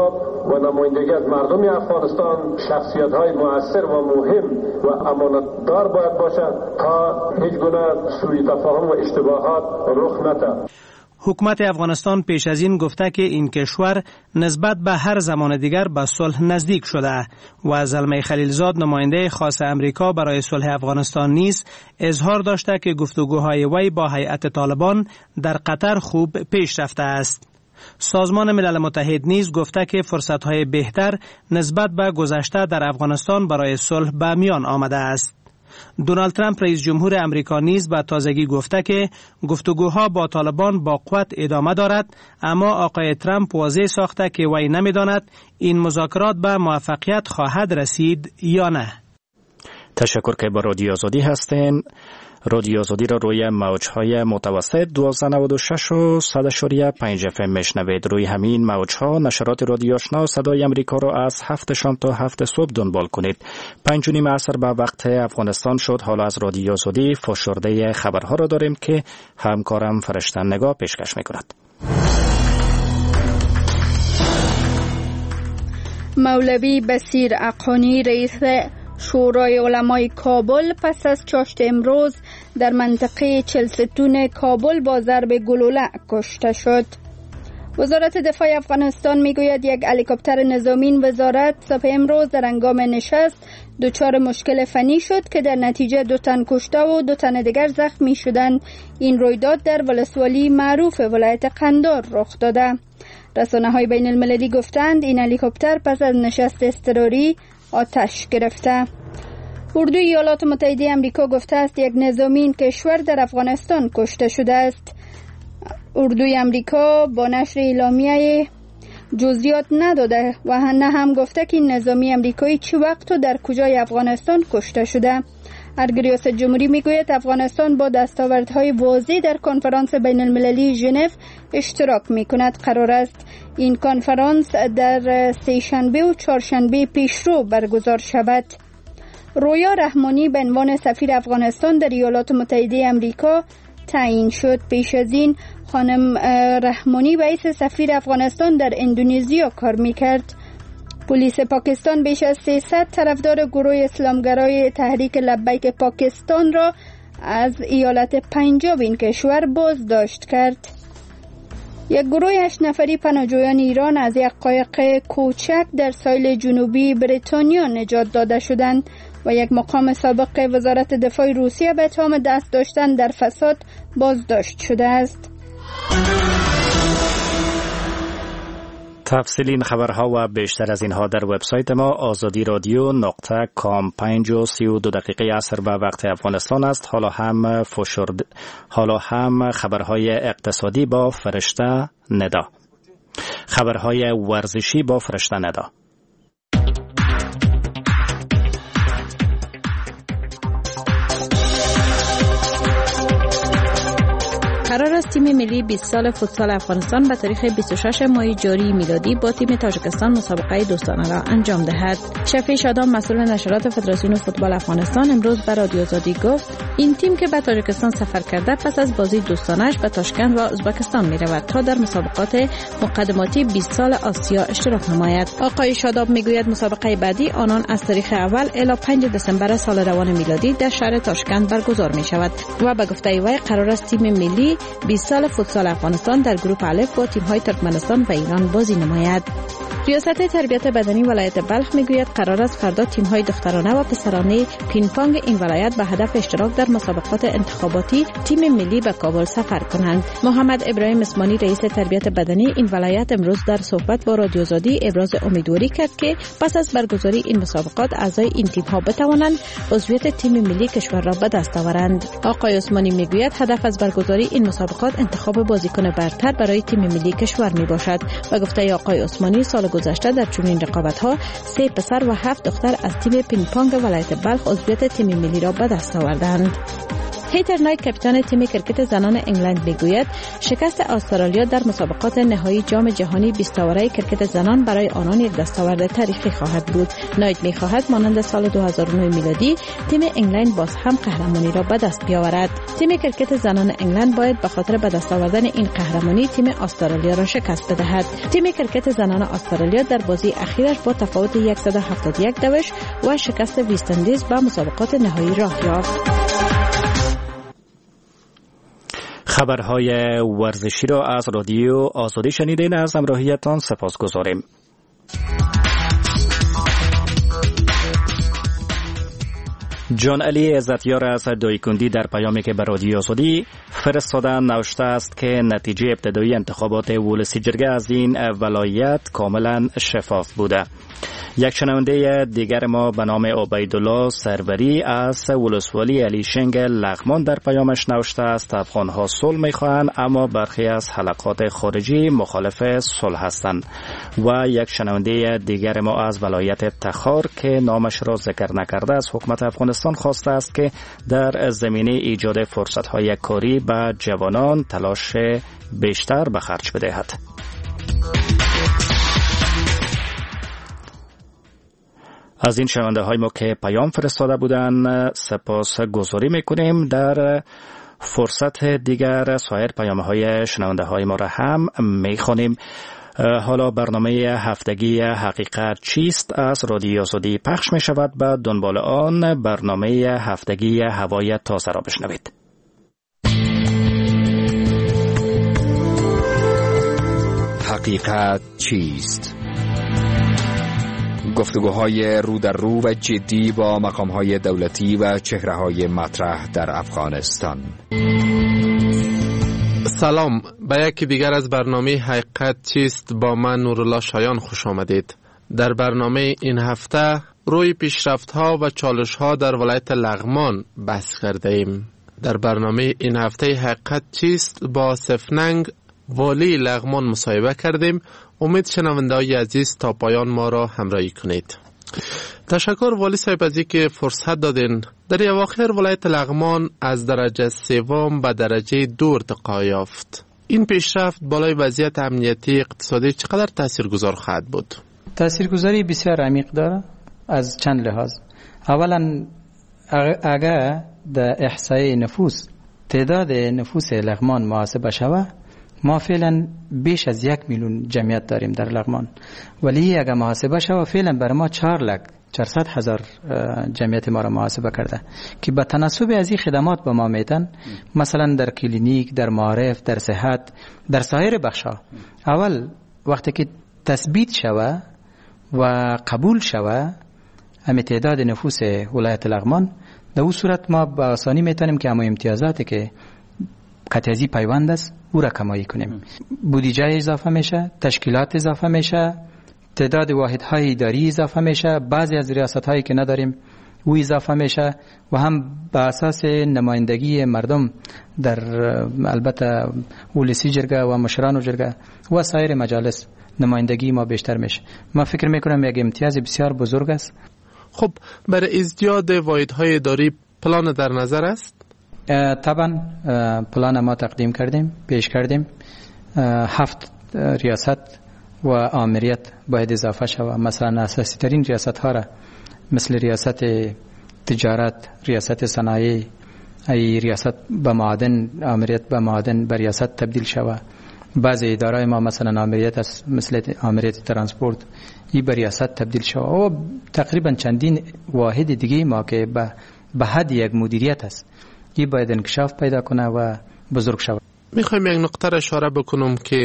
و نمایندگی از مردم افغانستان شخصیت های مؤثر و مهم و امانتدار باید باشد تا هیچ گونه سوء تفاهم و اشتباهات رخ نده. حکومت افغانستان پیش از این گفته که این کشور نسبت به هر زمان دیگر به صلح نزدیک شده و زلمه خلیلزاد نماینده خاص امریکا برای صلح افغانستان نیز اظهار داشته که گفتگوهای وی با هیئت طالبان در قطر خوب پیش رفته است. سازمان ملل متحد نیز گفته که فرصت‌های بهتر نسبت به گذشته در افغانستان برای صلح به میان آمده است. دونالد ترامپ رئیس جمهور امریکا نیز به تازگی گفته که گفتگوها با طالبان با قوت ادامه دارد، اما آقای ترامپ واضح ساخته که وی نمی‌داند این مذاکرات به موفقیت خواهد رسید یا نه. تشکر که با رادیو آزادی هستین. رادیو آزادی را روی موج‌های متوسط دویست و نود و شش و صد و پنج اف ام میشنوید. روی همین موج‌ها نشرات رادیو آشنا صدای امریکا را از هفت شام تا هفت صبح دنبال کنید. پنج و نیم عصر به وقت افغانستان شد. حالا از رادیو آزادی فشرده خبرها را داریم که همکارم فرشته نگاه پیشکش می‌کند. مولوی بصیر اقانی رئیس شورای علمای کابل پس از چاشت امروز در منطقه چلستون کابل با ضرب گلوله کشته شد. وزارت دفاع افغانستان میگوید یک هلیکوپتر نظامی این وزارت صبح امروز در هنگام نشست دچار مشکل فنی شد که در نتیجه دو تن کشته و دو تن دیگر زخمی شدند. این رویداد در ولسوالی معروف ولایت قندار رخ داده. رسانه‌های بین المللی گفتند این هلیکوپتر پس از نشست اضطراری آتش گرفته. اردوی ایالات متحده آمریکا گفته است یک نظامی این کشور در افغانستان کشته شده است. اردوی آمریکا با نشر اعلامیه جزئیات نداده و نه هم گفته که این نظامی آمریکایی چه وقت و در کجای افغانستان کشته شده. ارگ ریاست جمهوری میگوید افغانستان با دستاوردهای واضح در کنفرانس بین المللی ژنو اشتراک میکند. قرار است این کنفرانس در سه‌شنبه و چهارشنبه پیشرو برگزار شود. رویا رحمانی به عنوان سفیر افغانستان در ایالات متحده آمریکا تعیین شد. پیش از این خانم رحمانی به حیث سفیر افغانستان در اندونزیا کار میکرد. پلیس پاکستان بیش از سیصد طرفدار گروه اسلامگرای تحریک لبیک پاکستان را از ایالت پنجاب این کشور بازداشت کرد. یک گروه هشت نفری پناهجویان ایران از یک قایق کوچک در ساحل جنوبی بریتانیا نجات داده شدند و یک مقام سابق وزارت دفاع روسیه به اتهام دست داشتن در فساد بازداشت شده است. تفصیل این خبرها و بیشتر از اینها در وبسایت ما آزادی رادیو نقطه کام. پنج و سی و دو دقیقه عصر به وقت افغانستان است. حالا هم فشرد حالا هم خبرهای اقتصادی با فرشته ندا. خبرهای ورزشی با فرشته ندا. قرار است تیم ملی بیست سال فوتسال افغانستان به تاریخ بیست و شش ماه جاری میلادی با تیم تاجیکستان مسابقه دوستانه را انجام دهد. شفیع شادام مسئول نشرات فدراسیون فوتبال افغانستان امروز به رادیو آزادی گفت این تیم که به تاجیکستان سفر کرده پس از بازی دوستانه‌اش به تاشکند و ازبکستان می رود تا در مسابقات مقدماتی بیست سال آسیا اشتراک نماید. آقای شاداب میگوید مسابقه بعدی آنان از تاریخ اول الی پنج دسامبر سال روان میلادی در شهر تاشکند برگزار می شود و به گفته وی قرار است تیم ملی بیست سال فوتسال افغانستان در گروه الف با تیم‌های ترکمنستان و ایران بازی نماید. ریاست تربیت بدنی ولایت بلخ میگوید قرار است فردا تیم‌های دخترانه و پسرانه پینگ پونگ این ولایت به هدف اشتراک در مسابقات انتخاباتی تیم ملی به کابل سفر کنند. محمد ابراهیم اسمانی رئیس تربیت بدنی این ولایت امروز در صحبت با رادیو آزادی ابراز امیدواری کرد که پس از برگزاری این مسابقات اعضای این تیم‌ها بتوانند عضویت تیم ملی کشور را به دست آورند. آقای اسمانی میگوید هدف از برگزاری این مسابقات انتخاب بازیکن برتر برای تیم ملی کشور میباشد و گفته آقای اسمانی سال گذشته در چنین رقابت‌ها سه پسر و هفت دختر از تیم پینگ پونگ ولایت بلخ عضویت تیم ملی را به دست آوردند. هیتر نایت کاپیتان تیم کرکت زنان انگلند میگوید شکست استرالیا در مسابقات نهایی جام جهانی بیست آوره کرکت زنان برای آنان یک دستاورد تاریخی خواهد بود. نایت میخواهد مانند سال دو هزار و نه میلادی تیم انگلند باز هم قهرمانی را به دست بیاورد. تیم کرکت زنان انگلند باید به خاطر به دست آوردن این قهرمانی تیم استرالیا را شکست بدهد. تیم کرکت زنان استرالیا در بازی اخیرش با تفاوت صد و هفتاد و یک دوش و شکست وست اندیز به مسابقات نهایی راه یافت. خبرهای ورزشی را از رادیو آزادی شنیدین. از همراهیتان سپاسگزاریم. جان علی عزتیار از دایکندی در پیامی که به رادیو آزادی فرستاده نوشته است که نتیجه ابتدایی انتخابات ولسی جرگه از این ولایت کاملا شفاف بوده. یک شنونده دیگر ما به نام عبیدالله سروری از ولسوالی علی شنگ لغمان در پیامش نوشته است افغانها صلح میخواهند اما برخی از حلقات خارجی مخالف صلح هستند. و یک شنونده دیگر ما از ولایت تخار که نامش را ذکر نکرده از حکومت افغانستان خواسته است که در زمینه ایجاد فرصت‌های کاری به جوانان تلاش بیشتر به خرج بدهد. از این شنونده های ما که پیام فرستاده بودن سپاس گذاری میکنیم. در فرصت دیگر سایر پیام های شنونده های ما را هم میخوانیم. حالا برنامه هفتگی حقیقت چیست از رادیو آزادی پخش می شود. به دنبال آن برنامه هفتگی هوای تازه را بشنوید. حقیقت چیست؟ گفتگوهای رو در رو و جدی با مقامهای دولتی و چهره‌های مطرح در افغانستان. سلام، به یکی دیگر از برنامه حقیقت چیست با من نورالله شایان خوش آمدید. در برنامه این هفته روی پیشرفت‌ها و چالش‌ها در ولایت لغمان بحث کرده ایم. در برنامه این هفته حقیقت چیست با سفننگ والی لغمان مصاحبه کردیم. امید شنونده‌های عزیز تا پایان ما را همراهی کنید. تشکر والی صاحب از اینکه فرصت دادین. در اواخر ولایت لغمان از درجه سوم به درجه دو ارتقا یافت. این پیشرفت بالای وضعیت امنیتی اقتصادی چقدر تاثیرگذار خواهد بود؟ تاثیرگذاری بسیار عمیق داره از چند لحاظ. اولا اگر در احصای نفوس تعداد نفوس لغمان محاسبه شود، ما فعلا بیش از یک میلیون جمعیت داریم در لغمان، ولی اگر محاسبه شود فعلا بر ما چهار لک چهارصد هزار جمعیت ما را محاسبه کرده که به تناسب از این خدمات به ما میتن، مثلا در کلینیک، در معارف، در صحت، در سایر بخشا. اول وقتی که تثبیت شود و قبول شود همه تعداد نفوس ولایت لغمان، در اون صورت ما به آسانی میتونیم که همه امتیازاتی که قطعی پیوند است او را کمایی کنیم. بودجه اضافه میشه، تشکیلات اضافه میشه، تعداد واحدهای اداری اضافه میشه، بعضی از ریاست هایی که نداریم او اضافه میشه و هم به اساس نمایندگی مردم در البته ولسی جرگه و مشران جرگه و سایر مجالس نمایندگی ما بیشتر میشه. ما فکر میکنم یک امتیاز بسیار بزرگ است. خب برای ازدیاد واحدهای اداری پلان در نظر است؟ طبعا پلان ما تقدیم کردیم، پیش کردیم. هفت ریاست و آمریت باید اضافه شود. مثلا اساسی ترین ریاست ها را مثل ریاست تجارت، ریاست صنایع، ای ریاست به معادن، آمریت به معادن به ریاست تبدیل شود. بعضی ادارای ما مثلا آمریت است، مثل آمریت ترانسپورت، ای به ریاست تبدیل شود. و تقریبا چندین واحد دیگه ما که به به حد یک مدیریت است، ای باید انکشاف پیدا کنه و بزرگ شود. میخوایم یک نقطه را اشاره بکنم که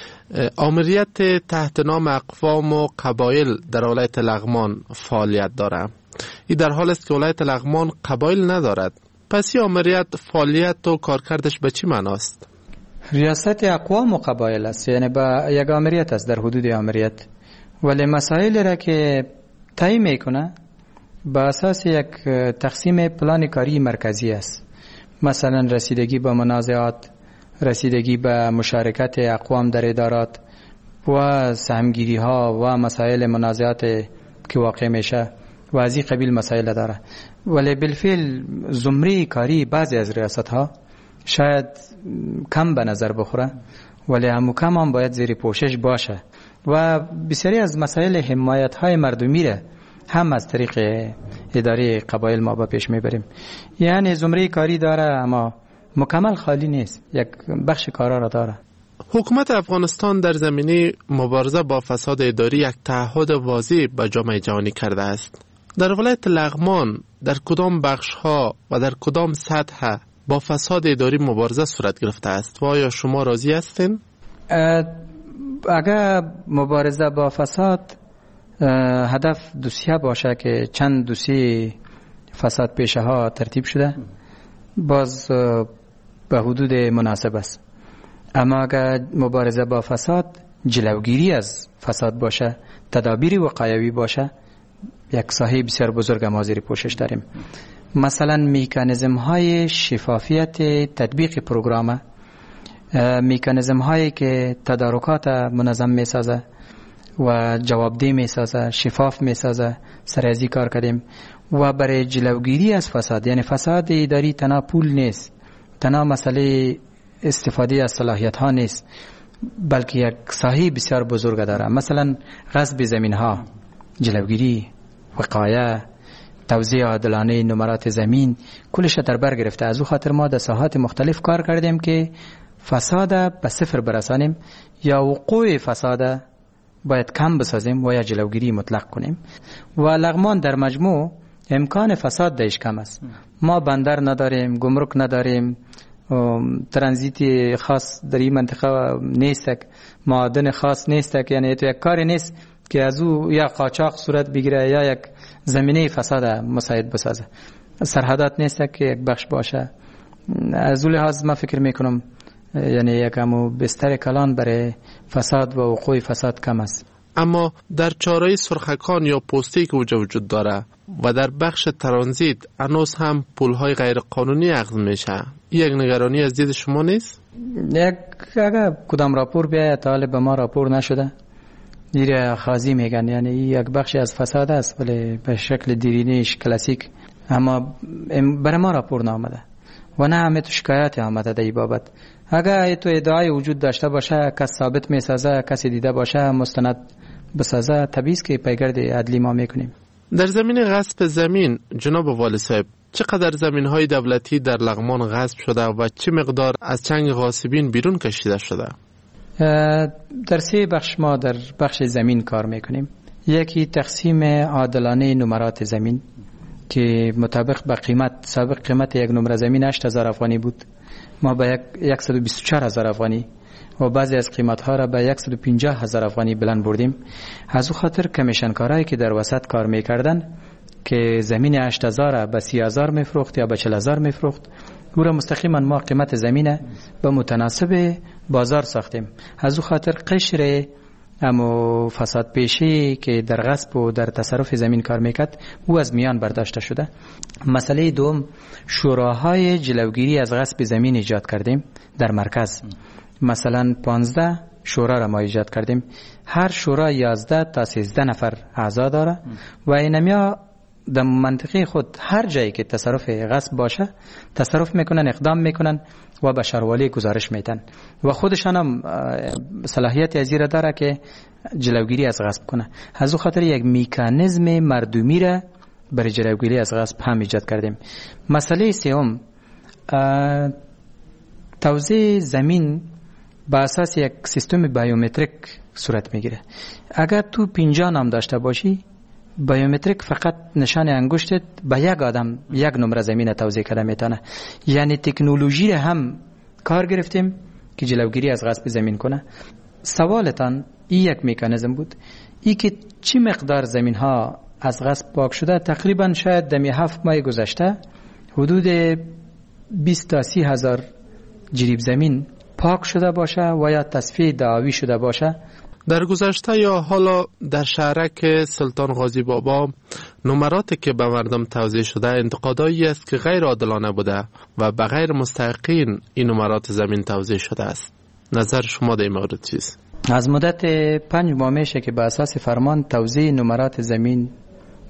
آمریت تحت نام اقوام و قبایل در ولایت لغمان فعالیت داره. این در حال است که ولایت لغمان قبایل ندارد. پس این آمریت فعالیت و کارکردش به چی معناست؟ ریاست اقوام و قبایل است، یعنی با یک آمریت است در حدود آمریت، ولی مسائل را که تعیین میکنه با اساس یک تقسیم پلان کاری مرکزی است. مثلا رسیدگی به منازعات، رسیدگی به مشارکت اقوام در ادارات و سهمگیری ها و مسائل منازعات که واقع میشه و از این قبیل مسائل داره. ولی بالفعل زمره کاری بعضی از ریاست ها شاید کم به نظر بخوره، ولی همو کم هم باید زیر پوشش باشه و بسیاری از مسائل حمایت های مردمی را هم از طریق اداره قبایل ما با پیش میبریم. یعنی زمره کاری داره اما مکمل خالی نیست، یک بخش کارا را داره. حکومت افغانستان در زمینه مبارزه با فساد اداری یک تعهد واضح به جامعه جهانی کرده است. در ولایت لغمان در کدام بخش ها و در کدام سطح با فساد اداری مبارزه صورت گرفته است و آیا شما راضی هستین؟ اگر مبارزه با فساد هدف دوسیه باشه که چند دوسیه فساد پیشه ها ترتیب شده، باز به حدود مناسب است. اما اگر مبارزه با فساد جلوگیری از فساد باشه، تدابیر وقایوی باشه، یک ساحه بسیار بزرگ ما زیر پوشش داریم. مثلا میکانیزم های شفافیت تطبیق پروگرام، میکانیزم هایی که تدارکات منظم میسازه و جوابدهی میسازه، شفاف میسازه، سر از این کار کردیم. و برای جلوگیری از فساد، یعنی فساد اداری تنها پول نیست، تنها مسئله استفاده از صلاحیت ها نیست، بلکه یک ساحه بسیار بزرگ داره. مثلا غصب زمین ها، جلوگیری، وقایه، توزیع عادلانه نمرات زمین، کلش در بر گرفته. از او خاطر ما در ساحات مختلف کار کردیم که فساد به صفر برسانیم یا وقوع فساد باید کم بسازیم و یا جلوگیری مطلق کنیم. و لغمان در مجموع امکان فساد دایش کم است. ما بندر نداریم، گمرک نداریم، ترانزیت خاص در این منطقه نیست، معادن خاص نیست، یعنی تو یک کاری نیست که از او یا قاچاق صورت بگیره یا یک زمینه فساد مساعد بسازه. سرحدات نیست که یک بخش باشه. از اون لحاظ ما فکر میکنم یعنی یکمو بستر کلان برای فساد و وقوع فساد کم است. اما در چاره سرخکان یا پستی که اوجا وجود داره و در بخش ترانزیت هنوز هم پولهای غیر قانونی اخذ میشه، یک نگرانی از دید شما نیست؟ یک اگر کدام راپور بیاید تا حالا به ما راپور نشده، دیره خازی میگن، یعنی یک بخشی از فساد است ولی به شکل دیرینیش کلاسیک، اما برای ما راپور نامده و نه همه تو شکایت آمده در این بابت. اگر تو ادعای وجود داشته باشه، کس ثابت میسازه، کسی دیده باشه مستند بسازه، طبیعی است که پیگرد عدلی ما میکنیم. در زمین غصب زمین جناب والی صاحب، چقدر زمین های دولتی در لغمان غصب شده و چه مقدار از چنگ غاصبین بیرون کشیده شده؟ در سه بخش ما در بخش زمین کار میکنیم. یکی تقسیم عادلانه نمرات زمین که مطابق به قیمت، سابق قیمت یک نمره زمین هشت هزار افغانی بود، ما به یک صد و بیست و چهار هزار افغانی و بعضی از قیمت ها را به صد و پنجاه هزار افغانی بلند بردیم. از او خاطر کمیشنکارایی که در وسط کار میکردن که زمین هشت هزار به سی هزار میفروخت یا به چهل هزار میفروخت، او را مستقیما ما قیمت زمین به متناسب بازار ساختیم. از او خاطر قشر اما فساد پیشی که در غصب و در تصرف زمین کار میکرد او از میان برداشته شده. مسئله دوم، شوراهای جلوگیری از غصب زمین ایجاد کردیم در مرکز. مثلا پانزده شورا را ما ایجاد کردیم، هر شورا یازده تا سیزده نفر اعضا داره و اینمیا در منطقه خود هر جایی که تصرف غصب باشه تصرف میکنن، اقدام میکنن و به شاروالی گزارش میدن و خودشان هم صلاحیت ازی را داره که جلوگیری از غصب کنه. از او خاطر یک میکانیزم مردمی را برای جلوگیری از غصب هم ایجاد کردیم. مسئله سوم، توزیع زمین با اساس یک سیستم بایومتریک صورت میگیره. اگر تو پنجاه نام داشته باشی، بایومتریک فقط نشان انگشتت به یک آدم یک نمره زمین توزیع کرده میتونه. یعنی تکنولوژی را هم کار گرفتیم که جلوگیری از غصب زمین کنه. سوالتان این یک میکانیزم بود. ای که چی مقدار زمین ها از غصب پاک شده، تقریبا شاید دمی هفت ماه گذشته حدود بیست تا سی هزار جریب زمین پاک شده باشه و یا تصفیه دعاوی شده باشه. در گذشته یا حالا در شهرک سلطان غازی بابا نمراتی که به مردم توزیع شده انتقادایی است که غیر عادلانه بوده و به غیر مستحقین این نمرات زمین توزیع شده است. نظر شما در این مورد چیست؟ از مدت پنج ماه میشه که به اساس فرمان توزیع نمرات زمین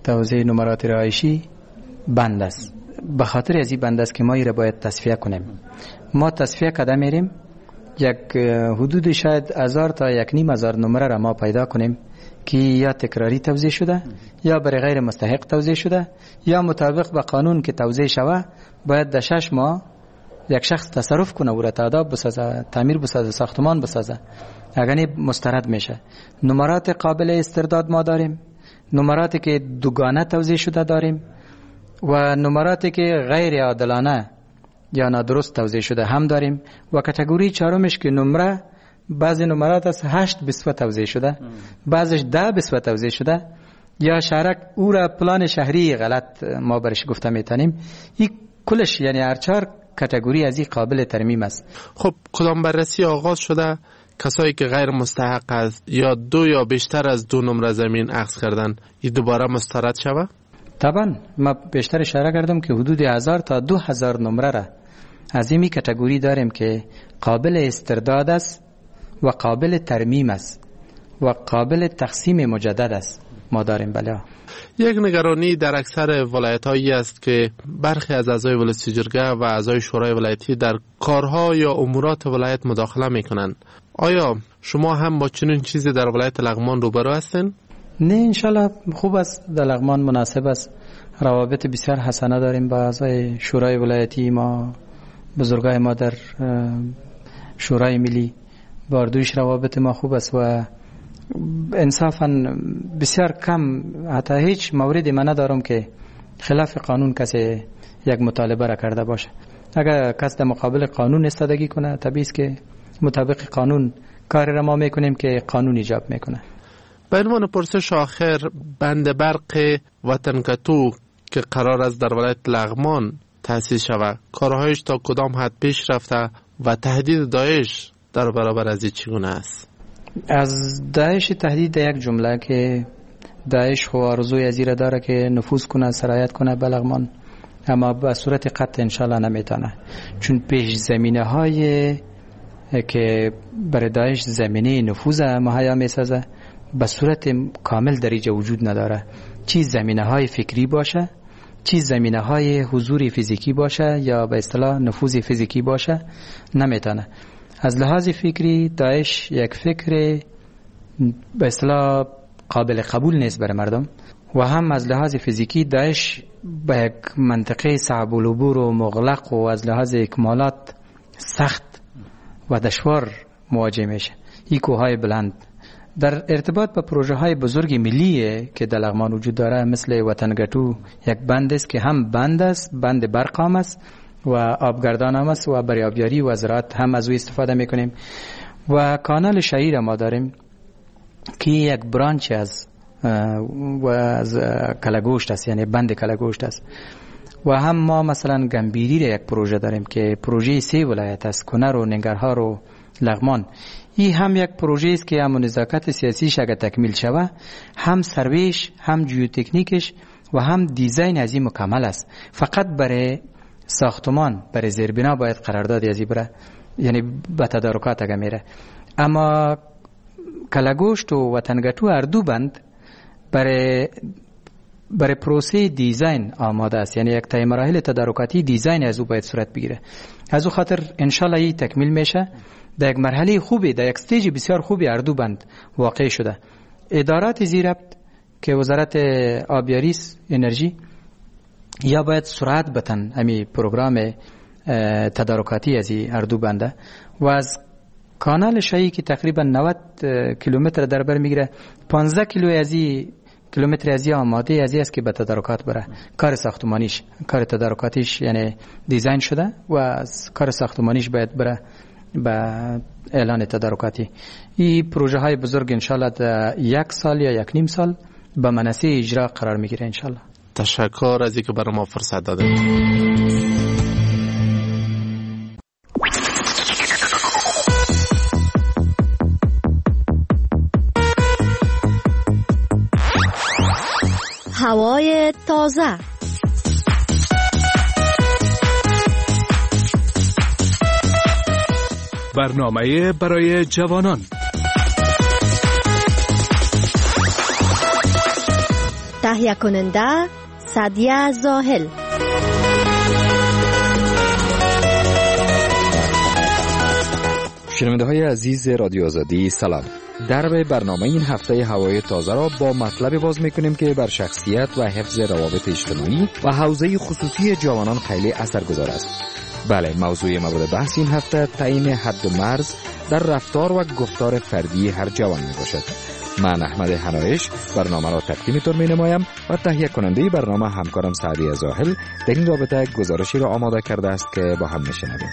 توزیع نمرات رهایشی بند است. به خاطر از این بند است که ما را باید تصفیه کنیم. ما تصفیه کده میریم، یک حدود شاید هزار تا یک نیم هزار نمره را ما پیدا کنیم که یا تکراری توزیع شده یا برای غیر مستحق توزیع شده یا مطابق به قانون که توزیع شوه باید در شش ماه یک شخص تصرف کنه و را تعداد بسازه، تعمیر بسازه، ساختمان بسازه، اگر مسترد میشه. نمرات قابل استرداد ما داریم، نمراتی که دوگانه توزیع شده داریم و نمراتی که غیر عادلانه یا نادرست توزیع شده هم داریم و کاتگوری چهارمش که نمره بعضی نمرات از هشت بسوه توزیع شده، بعضش ده بسوه توزیع شده یا شهرک او را پلان شهری غلط ما برش گفته میتونیم. این کلش یعنی هر چهار کاتگوری از این قابل ترمیم است. خب کدام بررسی آغاز شده کسایی که غیر مستحق است یا دو یا بیشتر از دو نمره زمین اخذ کردن این دوباره مسترد شوه؟ طبعا ما بیشتر اشاره کردم که حدود هزار تا دو هزار نمره را از این کاتگوری داریم که قابل استرداد است و قابل ترمیم است و قابل تقسیم مجدد است ما داریم. بله. یک نگرانی در اکثر ولایت‌هایی است که برخی از اعضای ولایتی جرگه و اعضای شورای ولایتی در کارها یا امورات ولایت مداخله میکنند. آیا شما هم با چنین چیزی در ولایت لغمان روبرو هستین؟ نه انشالله خوب است، در لغمان مناسب است. روابط بسیار حسنه داریم با اعضای شورای ولایتی ما، بزرگای ما در شورای ملی. باردویش روابط ما خوب است و انصافا بسیار کم، حتی هیچ موردی من ندارم که خلاف قانون کسی یک مطالبه را کرده باشه. اگر کس در مقابل قانون استادگی کنه طبیعی است که مطابق قانون کاری را ما میکنیم که قانون ایجاب میکنه. به عنوان پرسش آخر، بند برق وطنکتو که قرار است در ولایت لغمان تأسیس شود، کارهایش تا کدام حد پیش رفته و تهدید داعش در برابر از این چگونه است؟ از داعش تهدید یک جمله که داعش خو آرزوی از این داره که نفوذ کنه، سرایت کنه به لغمان، اما به صورت قطع انشالله نمیتونه، چون پیش زمینه های که برای داعش زمینه نفوذ مهیا میسازه به صورت کامل در اینجا وجود نداره. چی زمینه های فکری باشه، چی زمینه های حضور فیزیکی باشه یا به اصطلاح نفوذ فیزیکی باشه نمیتونه. از لحاظ فکری داعش یک فکر به اصطلاح قابل قبول نیست برای مردم و هم از لحاظ فیزیکی داعش به یک منطقه صعب العبور و مغلق و از لحاظ اکمالات سخت و دشوار مواجه میشه. این کوههای بلند در ارتباط با پروژه های بزرگ ملی که در لغمان وجود داره مثل وطنگتو یک بند است که هم بند است، بند برق هم است و آبگردان هم است و برای آبیاری و زراعت هم از او استفاده میکنیم و کانال شهیر ما داریم که یک برانچ از و از کلگوشت است، یعنی بند کلگوشت است. و هم ما مثلا گنبیری را یک پروژه داریم که پروژه سه ولایت است، کنر و ننگرهار و لغمان. این هم یک پروژه است که هم نزاکت سیاسیش اگر تکمیل شوه هم سرویش هم جیوتکنیکش و هم دیزاین از این مکمل است. فقط برای ساختمان برای زیربنا باید قرارداد ازی بره، یعنی به تدارکات اگه میره. اما کلگوشت و وطنگتو هر دو بند برای برای پروسه دیزاین آماده است، یعنی یک تای مراحل تدارکاتی دیزاین از او باید صورت بگیره. از او خاطر انشالله این تکمیل میشه. در یک مرحله خوبی، در یک استیج بسیار خوبی هر دو بند واقع شده. ادارات زیربط که وزارت آبیاری انرژی یا باید سرعت بتن امی پروگرام تدارکاتی از هر دو بنده و از کانال شایی که تقریبا نود کیلومتر در بر میگیره، پانزده کیلو از کیلومتر از آماده از است که به تدارکات بره. کار ساختمانیش، کار تدارکاتیش یعنی دیزاین شده و از کار ساختمانیش باید بره به اعلان تدارکاتی. این پروژه های بزرگ انشالله در یک سال یا یک نیم سال به منصه اجرا قرار میگیره انشالله. تشکر از اینکه برای ما فرصت دادید. هوای تازه، برنامه برای جوانان. تهیه کننده سعدیه زاهل. شنونده های عزیز رادیو آزادی سلام. در برنامه این هفته هوای تازه را با مطلب باز میکنیم که بر شخصیت و حفظ روابط اجتماعی و حوزه خصوصی جوانان خیلی اثرگذار است. بله، موضوع مورد بحث این هفته تعیین حد و مرز در رفتار و گفتار فردی هر جوان می باشد. من احمد حنایش برنامه را تقدیم تون می نمایم و تهیه کننده برنامه همکارم سعدیه زاهل در این رابطه گزارشی را آماده کرده است که با هم میشنویم.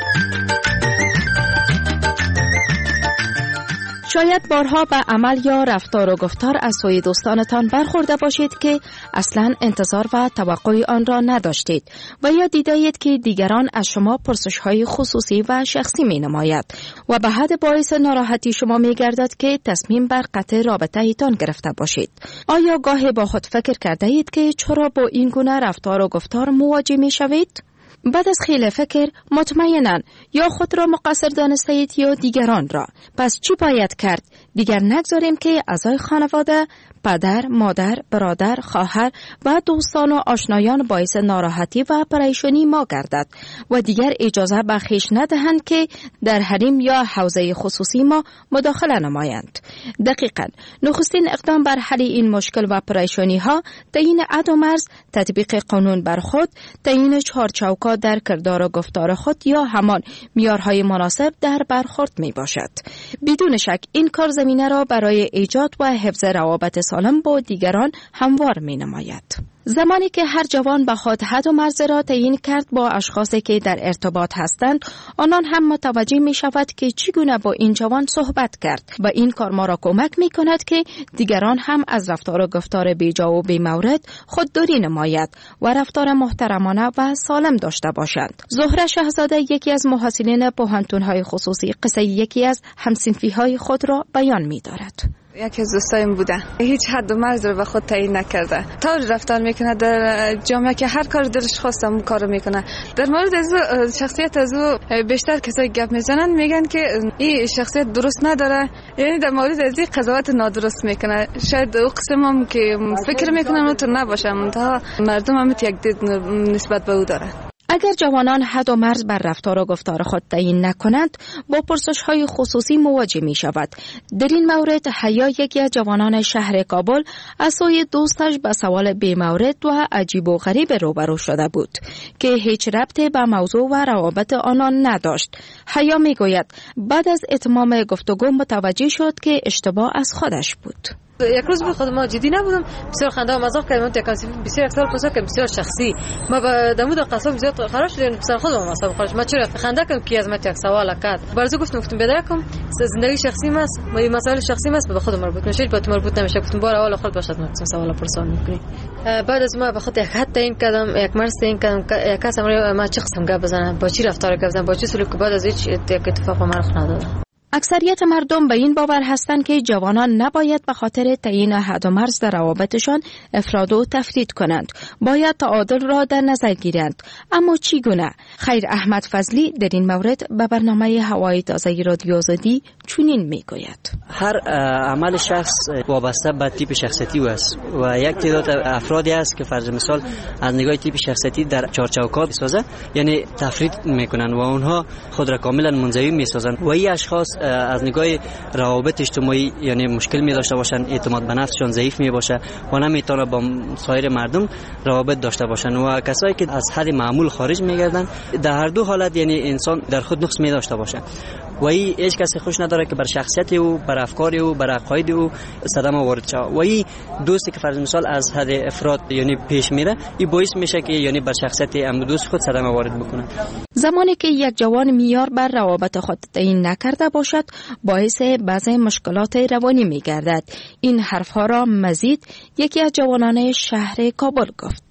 شاید بارها به عمل یا رفتار و گفتار از سوی دوستانتان برخورده باشید که اصلا انتظار و توقع آن را نداشتید و یا دیدید که دیگران از شما پرسش‌های خصوصی و شخصی می‌نماید و به حد باعث ناراحتی شما می‌گردد که تصمیم بر قطع رابطه ایتان گرفته باشید. آیا گاهی با خود فکر کرده اید که چرا با این گونه رفتار و گفتار مواجه می‌شوید؟ بعد از خیلی فکر مطمئناً یا خود را مقصر دانسته اید یا دیگران را. پس چی باید کرد؟ دیگر نگذاریم که اعضای خانواده، پدر، مادر، برادر، خواهر و دوستان و آشنایان باعث ناراحتی و پریشانی ما گردد و دیگر اجازه به خویش ندهند که در حریم یا حوزه خصوصی ما مداخله نمایند. دقیقاً نخستین اقدام بر حل این مشکل و پریشانی ها تعیین حد و مرز، تطبیق قانون بر خود، تعیین چارچوکات در کردار و گفتار خود یا همان معیارهای مناسب در برخورد می باشد. بدون شک این کار زمینه را برای ایجاد و حفظ روابط سالم با دیگران هموار می نماید. زمانی که هر جوان به خود حد و مرز را تعیین کرد با اشخاصی که در ارتباط هستند، آنان هم متوجه می شود که چگونه با این جوان صحبت کرد و این کار ما را کمک می کند که دیگران هم از رفتار و گفتار بیجا و بی‌مورد خودداری نماید و رفتار محترمانه و سالم داشته باشند. زهره شهزاده، یکی از محصلین پوهنتون‌های خصوصی، قصه یکی از هم‌صنفی‌های خود را بیان می دارد. یکی از دوستایم بوده، هیچ حد و مرز رو به خود تعیین نکرده، طور رفتار میکنه در جامعه که هر کار دلش خواست اون کارو میکنه. در مورد از شخصیت از او بیشتر کسایی گپ میزنن میگن که این شخصیت درست نداره، یعنی در مورد از این قضاوت نادرست میکنه. شاید او قسم هم که فکر میکنن اون تو نباشه، منتها مردم هم یک دید نسبت به او داره. اگر جوانان حد و مرز بر رفتار و گفتار خود تعیین نکنند، با پرسش‌های خصوصی مواجه می شود. در این مورد حیا، یکی از جوانان شهر کابل، از سوی دوستش به سوال بی‌مورد و عجیب و غریب روبرو شده بود که هیچ ربطی به موضوع و روابط آنان نداشت. حیا می گوید بعد از اتمام گفتگو متوجه شد که اشتباه از خودش بود. یک روز به خود ما جدی نبودم، بسیار خنده و مزاح کردم. من تکانسی بسیار اکثر پرسید که بسیار شخصی، ما به دمود قصاب زیاد خراش شدیم، پسر خودم واسه خراش ما چرا خنده کردم که از من یک سوال کرد. برزو گفتم گفتم بدرکم زندگی شخصی ماست، ما این مسائل شخصی ماست به خود مربوط میشه، با تو مربوط نمیشه. گفتم بار اول خود باشد مثلا سوال پرسان میکنی. بعد از ما به خود یک حد تعیین کردم، یک مرز تعیین کردم، یک کس امر ما چه قسم گپ بزنم، با چی رفتار گپ بزنم، با چی سلوک. بعد از هیچ اتفاق ما رخ نداد. اکثریت مردم به این باور هستند که جوانان نباید به خاطر تعیین حد و مرز در روابطشان افراد و تفرید کنند، باید تعادل را در نظر گیرند. اما چگونه؟ خیر احمد فضلی در این مورد به برنامه هوای تازه رادیو آزادی چنین میگوید: هر عمل شخص وابسته به تیپ شخصیتی او است و یک تعداد افرادی است که فرض مثال از نگاه تیپ شخصیتی در چارچوکات میسازند، یعنی تفرید میکنند و اونها خود را کاملا منزوی میسازند و این اشخاص از نگاه روابط اجتماعی یعنی مشکل می داشته باشند، اعتماد به نفسشان ضعیف می باشه و نمیتونه با سایر مردم روابط داشته باشند و کسایی که از حد معمول خارج میگردند، در هر دو حالت یعنی انسان در خود نقص می داشته باشه و این هیچ کسی خوش نداره که بر شخصیت او، بر افکار او، بر عقاید او صدمه وارد شه و این دوستی که فرض مثال از حد افراد یعنی پیش میره، این باعث میشه که یعنی بر شخصیت ام دوست خود صدمه وارد بکنه. زمانی که یک جوان معیار بر روابط خود تعیین نکرده باشد، باعث بعضی مشکلات روانی می‌گردد. این حرف‌ها را مزید یکی از جوانان شهر کابل گفت.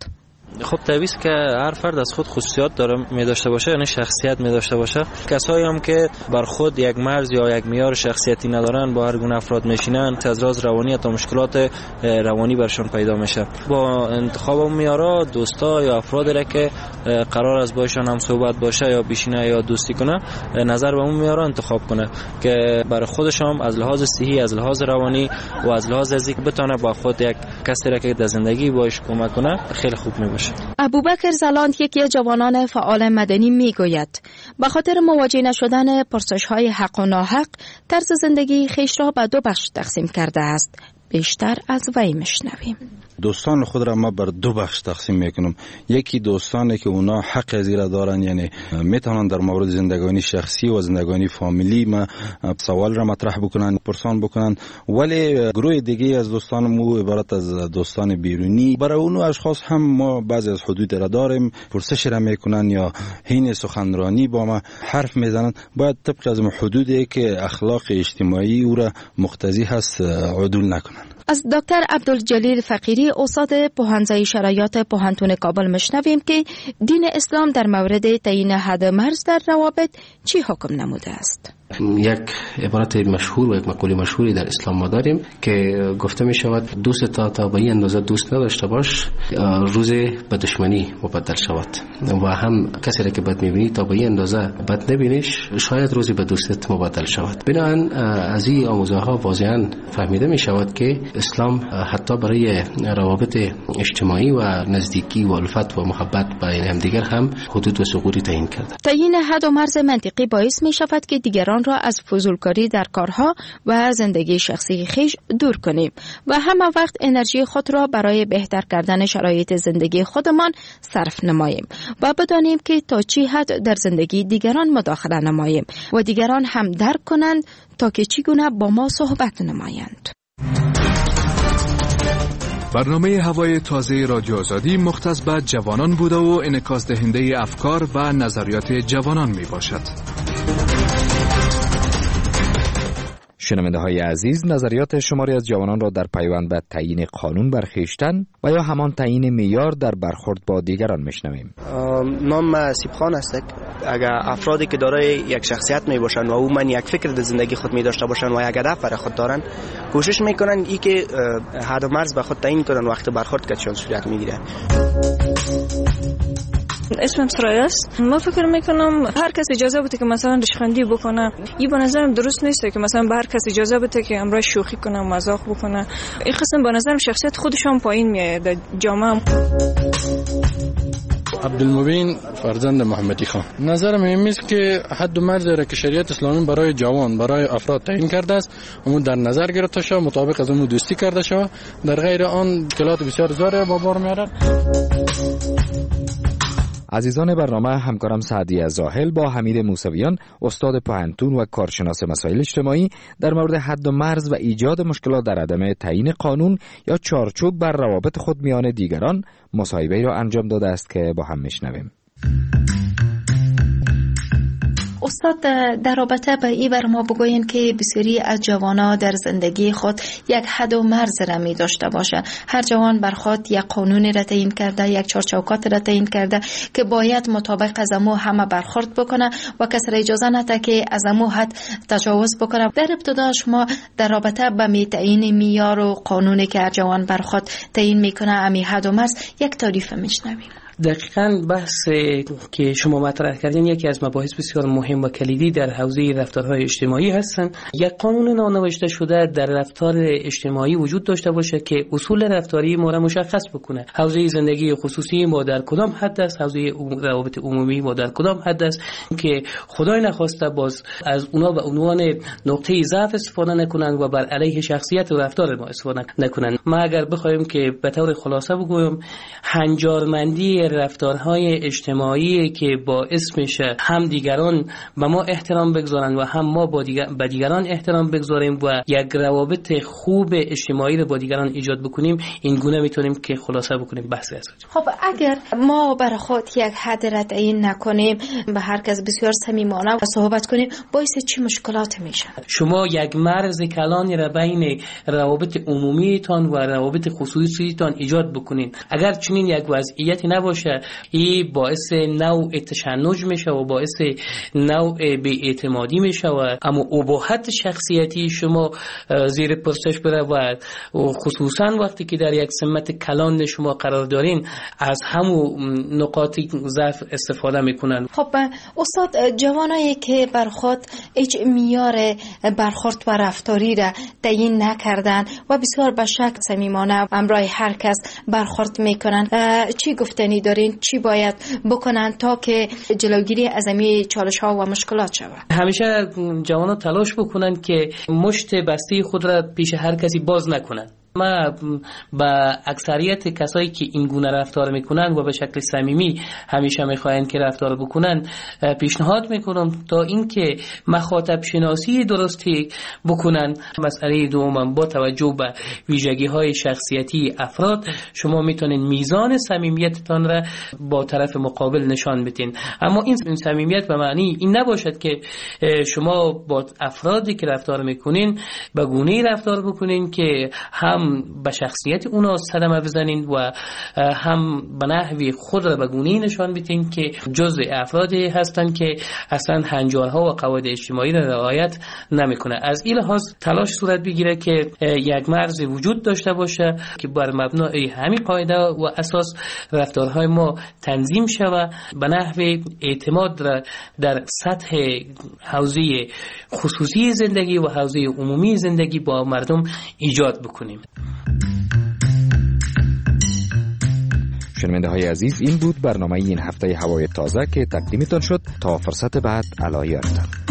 خب طبیعی که هر فرد از خود خصوصیات داره می داشته باشه، یعنی شخصیت می داشته باشه. کسایی هم که بر خود یک مرز یا یک معیار شخصیتی ندارن با هر گونه افراد میشینن، از راز روانی تا مشکلات روانی برشون پیدا میشه. با انتخاب اون معیارا دوستا یا افرادی را که قرار است باشون هم صحبت باشه یا بشینه یا دوستی کنه، نظر به اون معیارا انتخاب کنه که برای خودش هم از لحاظ صحی، از لحاظ روانی و از لحاظ فیزیک بتونه با خود یک کسی را که در زندگی باش کمک کنه خیلی خوب میباشه. ابوبکر زلاند یکی از جوانان فعال مدنی میگوید به خاطر مواجه نشدن پرسش‌های حق و ناحق طرز زندگی خیش را به دو بخش تقسیم کرده است. بیشتر از وی میشنویم. دوستان خود را ما بر دو بخش تقسیم میکنم. یکی دوستانی که اونا حق از را دارن، یعنی میتونن در مورد زندگانی شخصی و زندگانی فامیلی ما سوال را مطرح بکنن، پرسان بکنن. ولی گروه دیگه از دوستان مو عبارت از دوستان بیرونی، برای اونو اشخاص هم ما بعضی از حدود را داریم، پرسش را میکنن یا حین سخنرانی با ما حرف میزنن. باید طبق از حدودی که اخلاق اجتماعی او را مقتضی هست عدول نکنن. از دکتر عبدالجلیل فقیری استاد پوهنځی شرایط پوهنتون کابل مشنویم که دین اسلام در مورد تعیین حد مرز در روابط چی حکم نموده است. یک عبارت مشهور و یک مقوله مشهوری در اسلام ما داریم که گفته می شود دوست تا تا به این اندازه دوست نداشته باش روز به دشمنی مبدل شود، و هم کسی را که بد میبینی تا به این اندازه بد نبینیش شاید روزی به دوستت مبدل شود. بنابراین از این آموزه ها واضحا فهمیده می شود که اسلام حتی برای روابط اجتماعی و نزدیکی و الفت و محبت بین همدیگر هم حدود و ثغوری تعیین کرده. تعیین حد و مرز منطقی باعث می شود که دیگران را از فضولکاری در کارها و زندگی شخصی خیش دور کنیم و همه وقت انرژی خود را برای بهتر کردن شرایط زندگی خودمان صرف نماییم و بدانیم که تا چی حد در زندگی دیگران مداخله نماییم و دیگران هم درک کنند تا که چگونه با ما صحبت نمایند. برنامه هوای تازه رادیو آزادی مختص به جوانان بوده و انعکاس دهنده افکار و نظریات جوانان می باشد. شنونده های عزیز، نظریات شماری از جوانان را در پیوند به تعیین قانون بر خویشتن و یا همان تعیین معیار در برخورد با دیگران میشنویم. نام سیب خان است. اگر افرادی که دارای یک شخصیت می باشن و او من یک فکر در زندگی خود می داشته باشن و یک هدف برای خود دارن، کوشش میکنن ای که حد و مرز به خود تعیین کنن وقت برخورد کردن صورت میگیره. اسمم سرای است. ما فکر میکنم هر کس اجازه بده که مثلا ریشخندی بکنه، این به نظرم درست نیست که مثلا به هر کس اجازه بده که امروز شوخی کنه، مزاح بکنه. این قسم به نظرم شخصیت خودشون پایین میاد در جامعه. عبدالمبین فرزند محمدی خان. نظرم این است که حد و مرز را که شریعت اسلامی برای جوان برای افراد تعیین کرده است اون در نظر گرفته شود، مطابق از اون دوستی کرده شود، در غیر آن مشکلات بسیار زیادی با بار میارد. عزیزان برنامه، همکارم سعدی زاهل با حمید موسویان استاد پوهنتون و کارشناس مسائل اجتماعی در مورد حد و مرز و ایجاد مشکلات در عدم تعیین قانون یا چارچوب بر روابط خود میان دیگران مصاحبه‌ای را انجام داده است که با هم میشنویم. استاد، در رابطه به این بر ما بگوین که بسیاری از جوانا در زندگی خود یک حد و مرز را می داشته باشه. هر جوان بر خود یک قانونی را تعیین کرده، یک چارچوکات را تعیین کرده که باید مطابق از امو همه برخورد بکنه و کسی را اجازه نده که از امو حد تجاوز بکنه. در ابتدا شما در رابطه به می تعیین معیار و قانونی که هر جوان بر خود تعیین میکنه، امی حد و مرز، یک تعریف میشنویم. دقیقاً بحث که شما مطرح کردین یکی از مباحث بسیار مهم و کلیدی در حوزه رفتارهای اجتماعی هستند. یک قانون نانوشته شده در رفتار اجتماعی وجود داشته باشه که اصول رفتاری ما را مشخص بکنه. حوزه زندگی خصوصی ما در کدام حد است، حوزه روابط عمومی ما در کدام حد است، که خدای نخواسته باز از اونا به عنوان نقطه ضعف استفاده نکنن و بر علیه شخصیت و رفتار ما استفاده نکنن. ما اگر بخوایم که به طور خلاصه بگویم، هنجارمندی رفتارهای اجتماعی که باعث میشه هم دیگران به ما احترام بگذارن و هم ما با دیگر به دیگران احترام بگذاریم و یک روابط خوب اجتماعی رو با دیگران ایجاد بکنیم، این گونه میتونیم که خلاصه بکنیم بحث از. خب اگر ما برای خود یک حد را تعیین نکنیم، به هر کس بسیار صمیمانه و صحبت کنیم، باعث چه مشکلات میشه؟ شما یک مرز کلانی را بین روابط عمومیتان و روابط خصوصیتان ایجاد بکنین. اگر چنین یک وضعیتی نباشه، این باعث نوع تشنج میشه و باعث نوع بی‌اعتمادی میشه و اما اباحت شخصیتی شما زیر پرسش بره و خصوصا وقتی که در یک سمت کلان شما قرار دارین از همون نقاط ضعف استفاده میکنن. خب استاد، جوانایی که بر خود هیچ معیار برخورد و رفتاری را تعیین نکردن و بسیار به شک صمیمانه همراه هر کس برخورد میکنن، چی گفتنی دارین؟ چی باید بکنن تا که جلوگیری از این چالش ها و مشکلات شود؟ همیشه جوانان تلاش بکنن که مشت بسته خود را پیش هر کسی باز نکنن. ما با اکثریت کسایی که این گونه رفتار میکنن و به شکل صمیمی همیشه میخواین که رفتار بکنن پیشنهاد میکنم تا اینکه مخاطب شناسی درستی بکنن. مسئله دوم، با توجه به ویژگی های شخصیتی افراد شما میتونین میزان صمیمیتتان را با طرف مقابل نشان بدین، اما این صمیمیت به معنی این نباشد که شما با افرادی که رفتار میکنین به گونه‌ای رفتار بکنین که هم به شخصیت اونا صدمه بزنین و هم به نحوی خود را به گونه‌ای نشان بدین که جزء افرادی هستن که اصلا هنجارها و قواعد اجتماعی را رعایت نمیکنه. از این لحاظ تلاش صورت بگیره که یک مرز وجود داشته باشه که بر مبنای همین قاعده و اساس رفتارهای ما تنظیم شود، به نحوی اعتماد را در سطح حوزه خصوصی زندگی و حوزه عمومی زندگی با مردم ایجاد بکنیم. شنونده های عزیز، این بود برنامه این هفته هوای تازه که تقدیمتان شد. تا فرصت بعد، علی یارتان.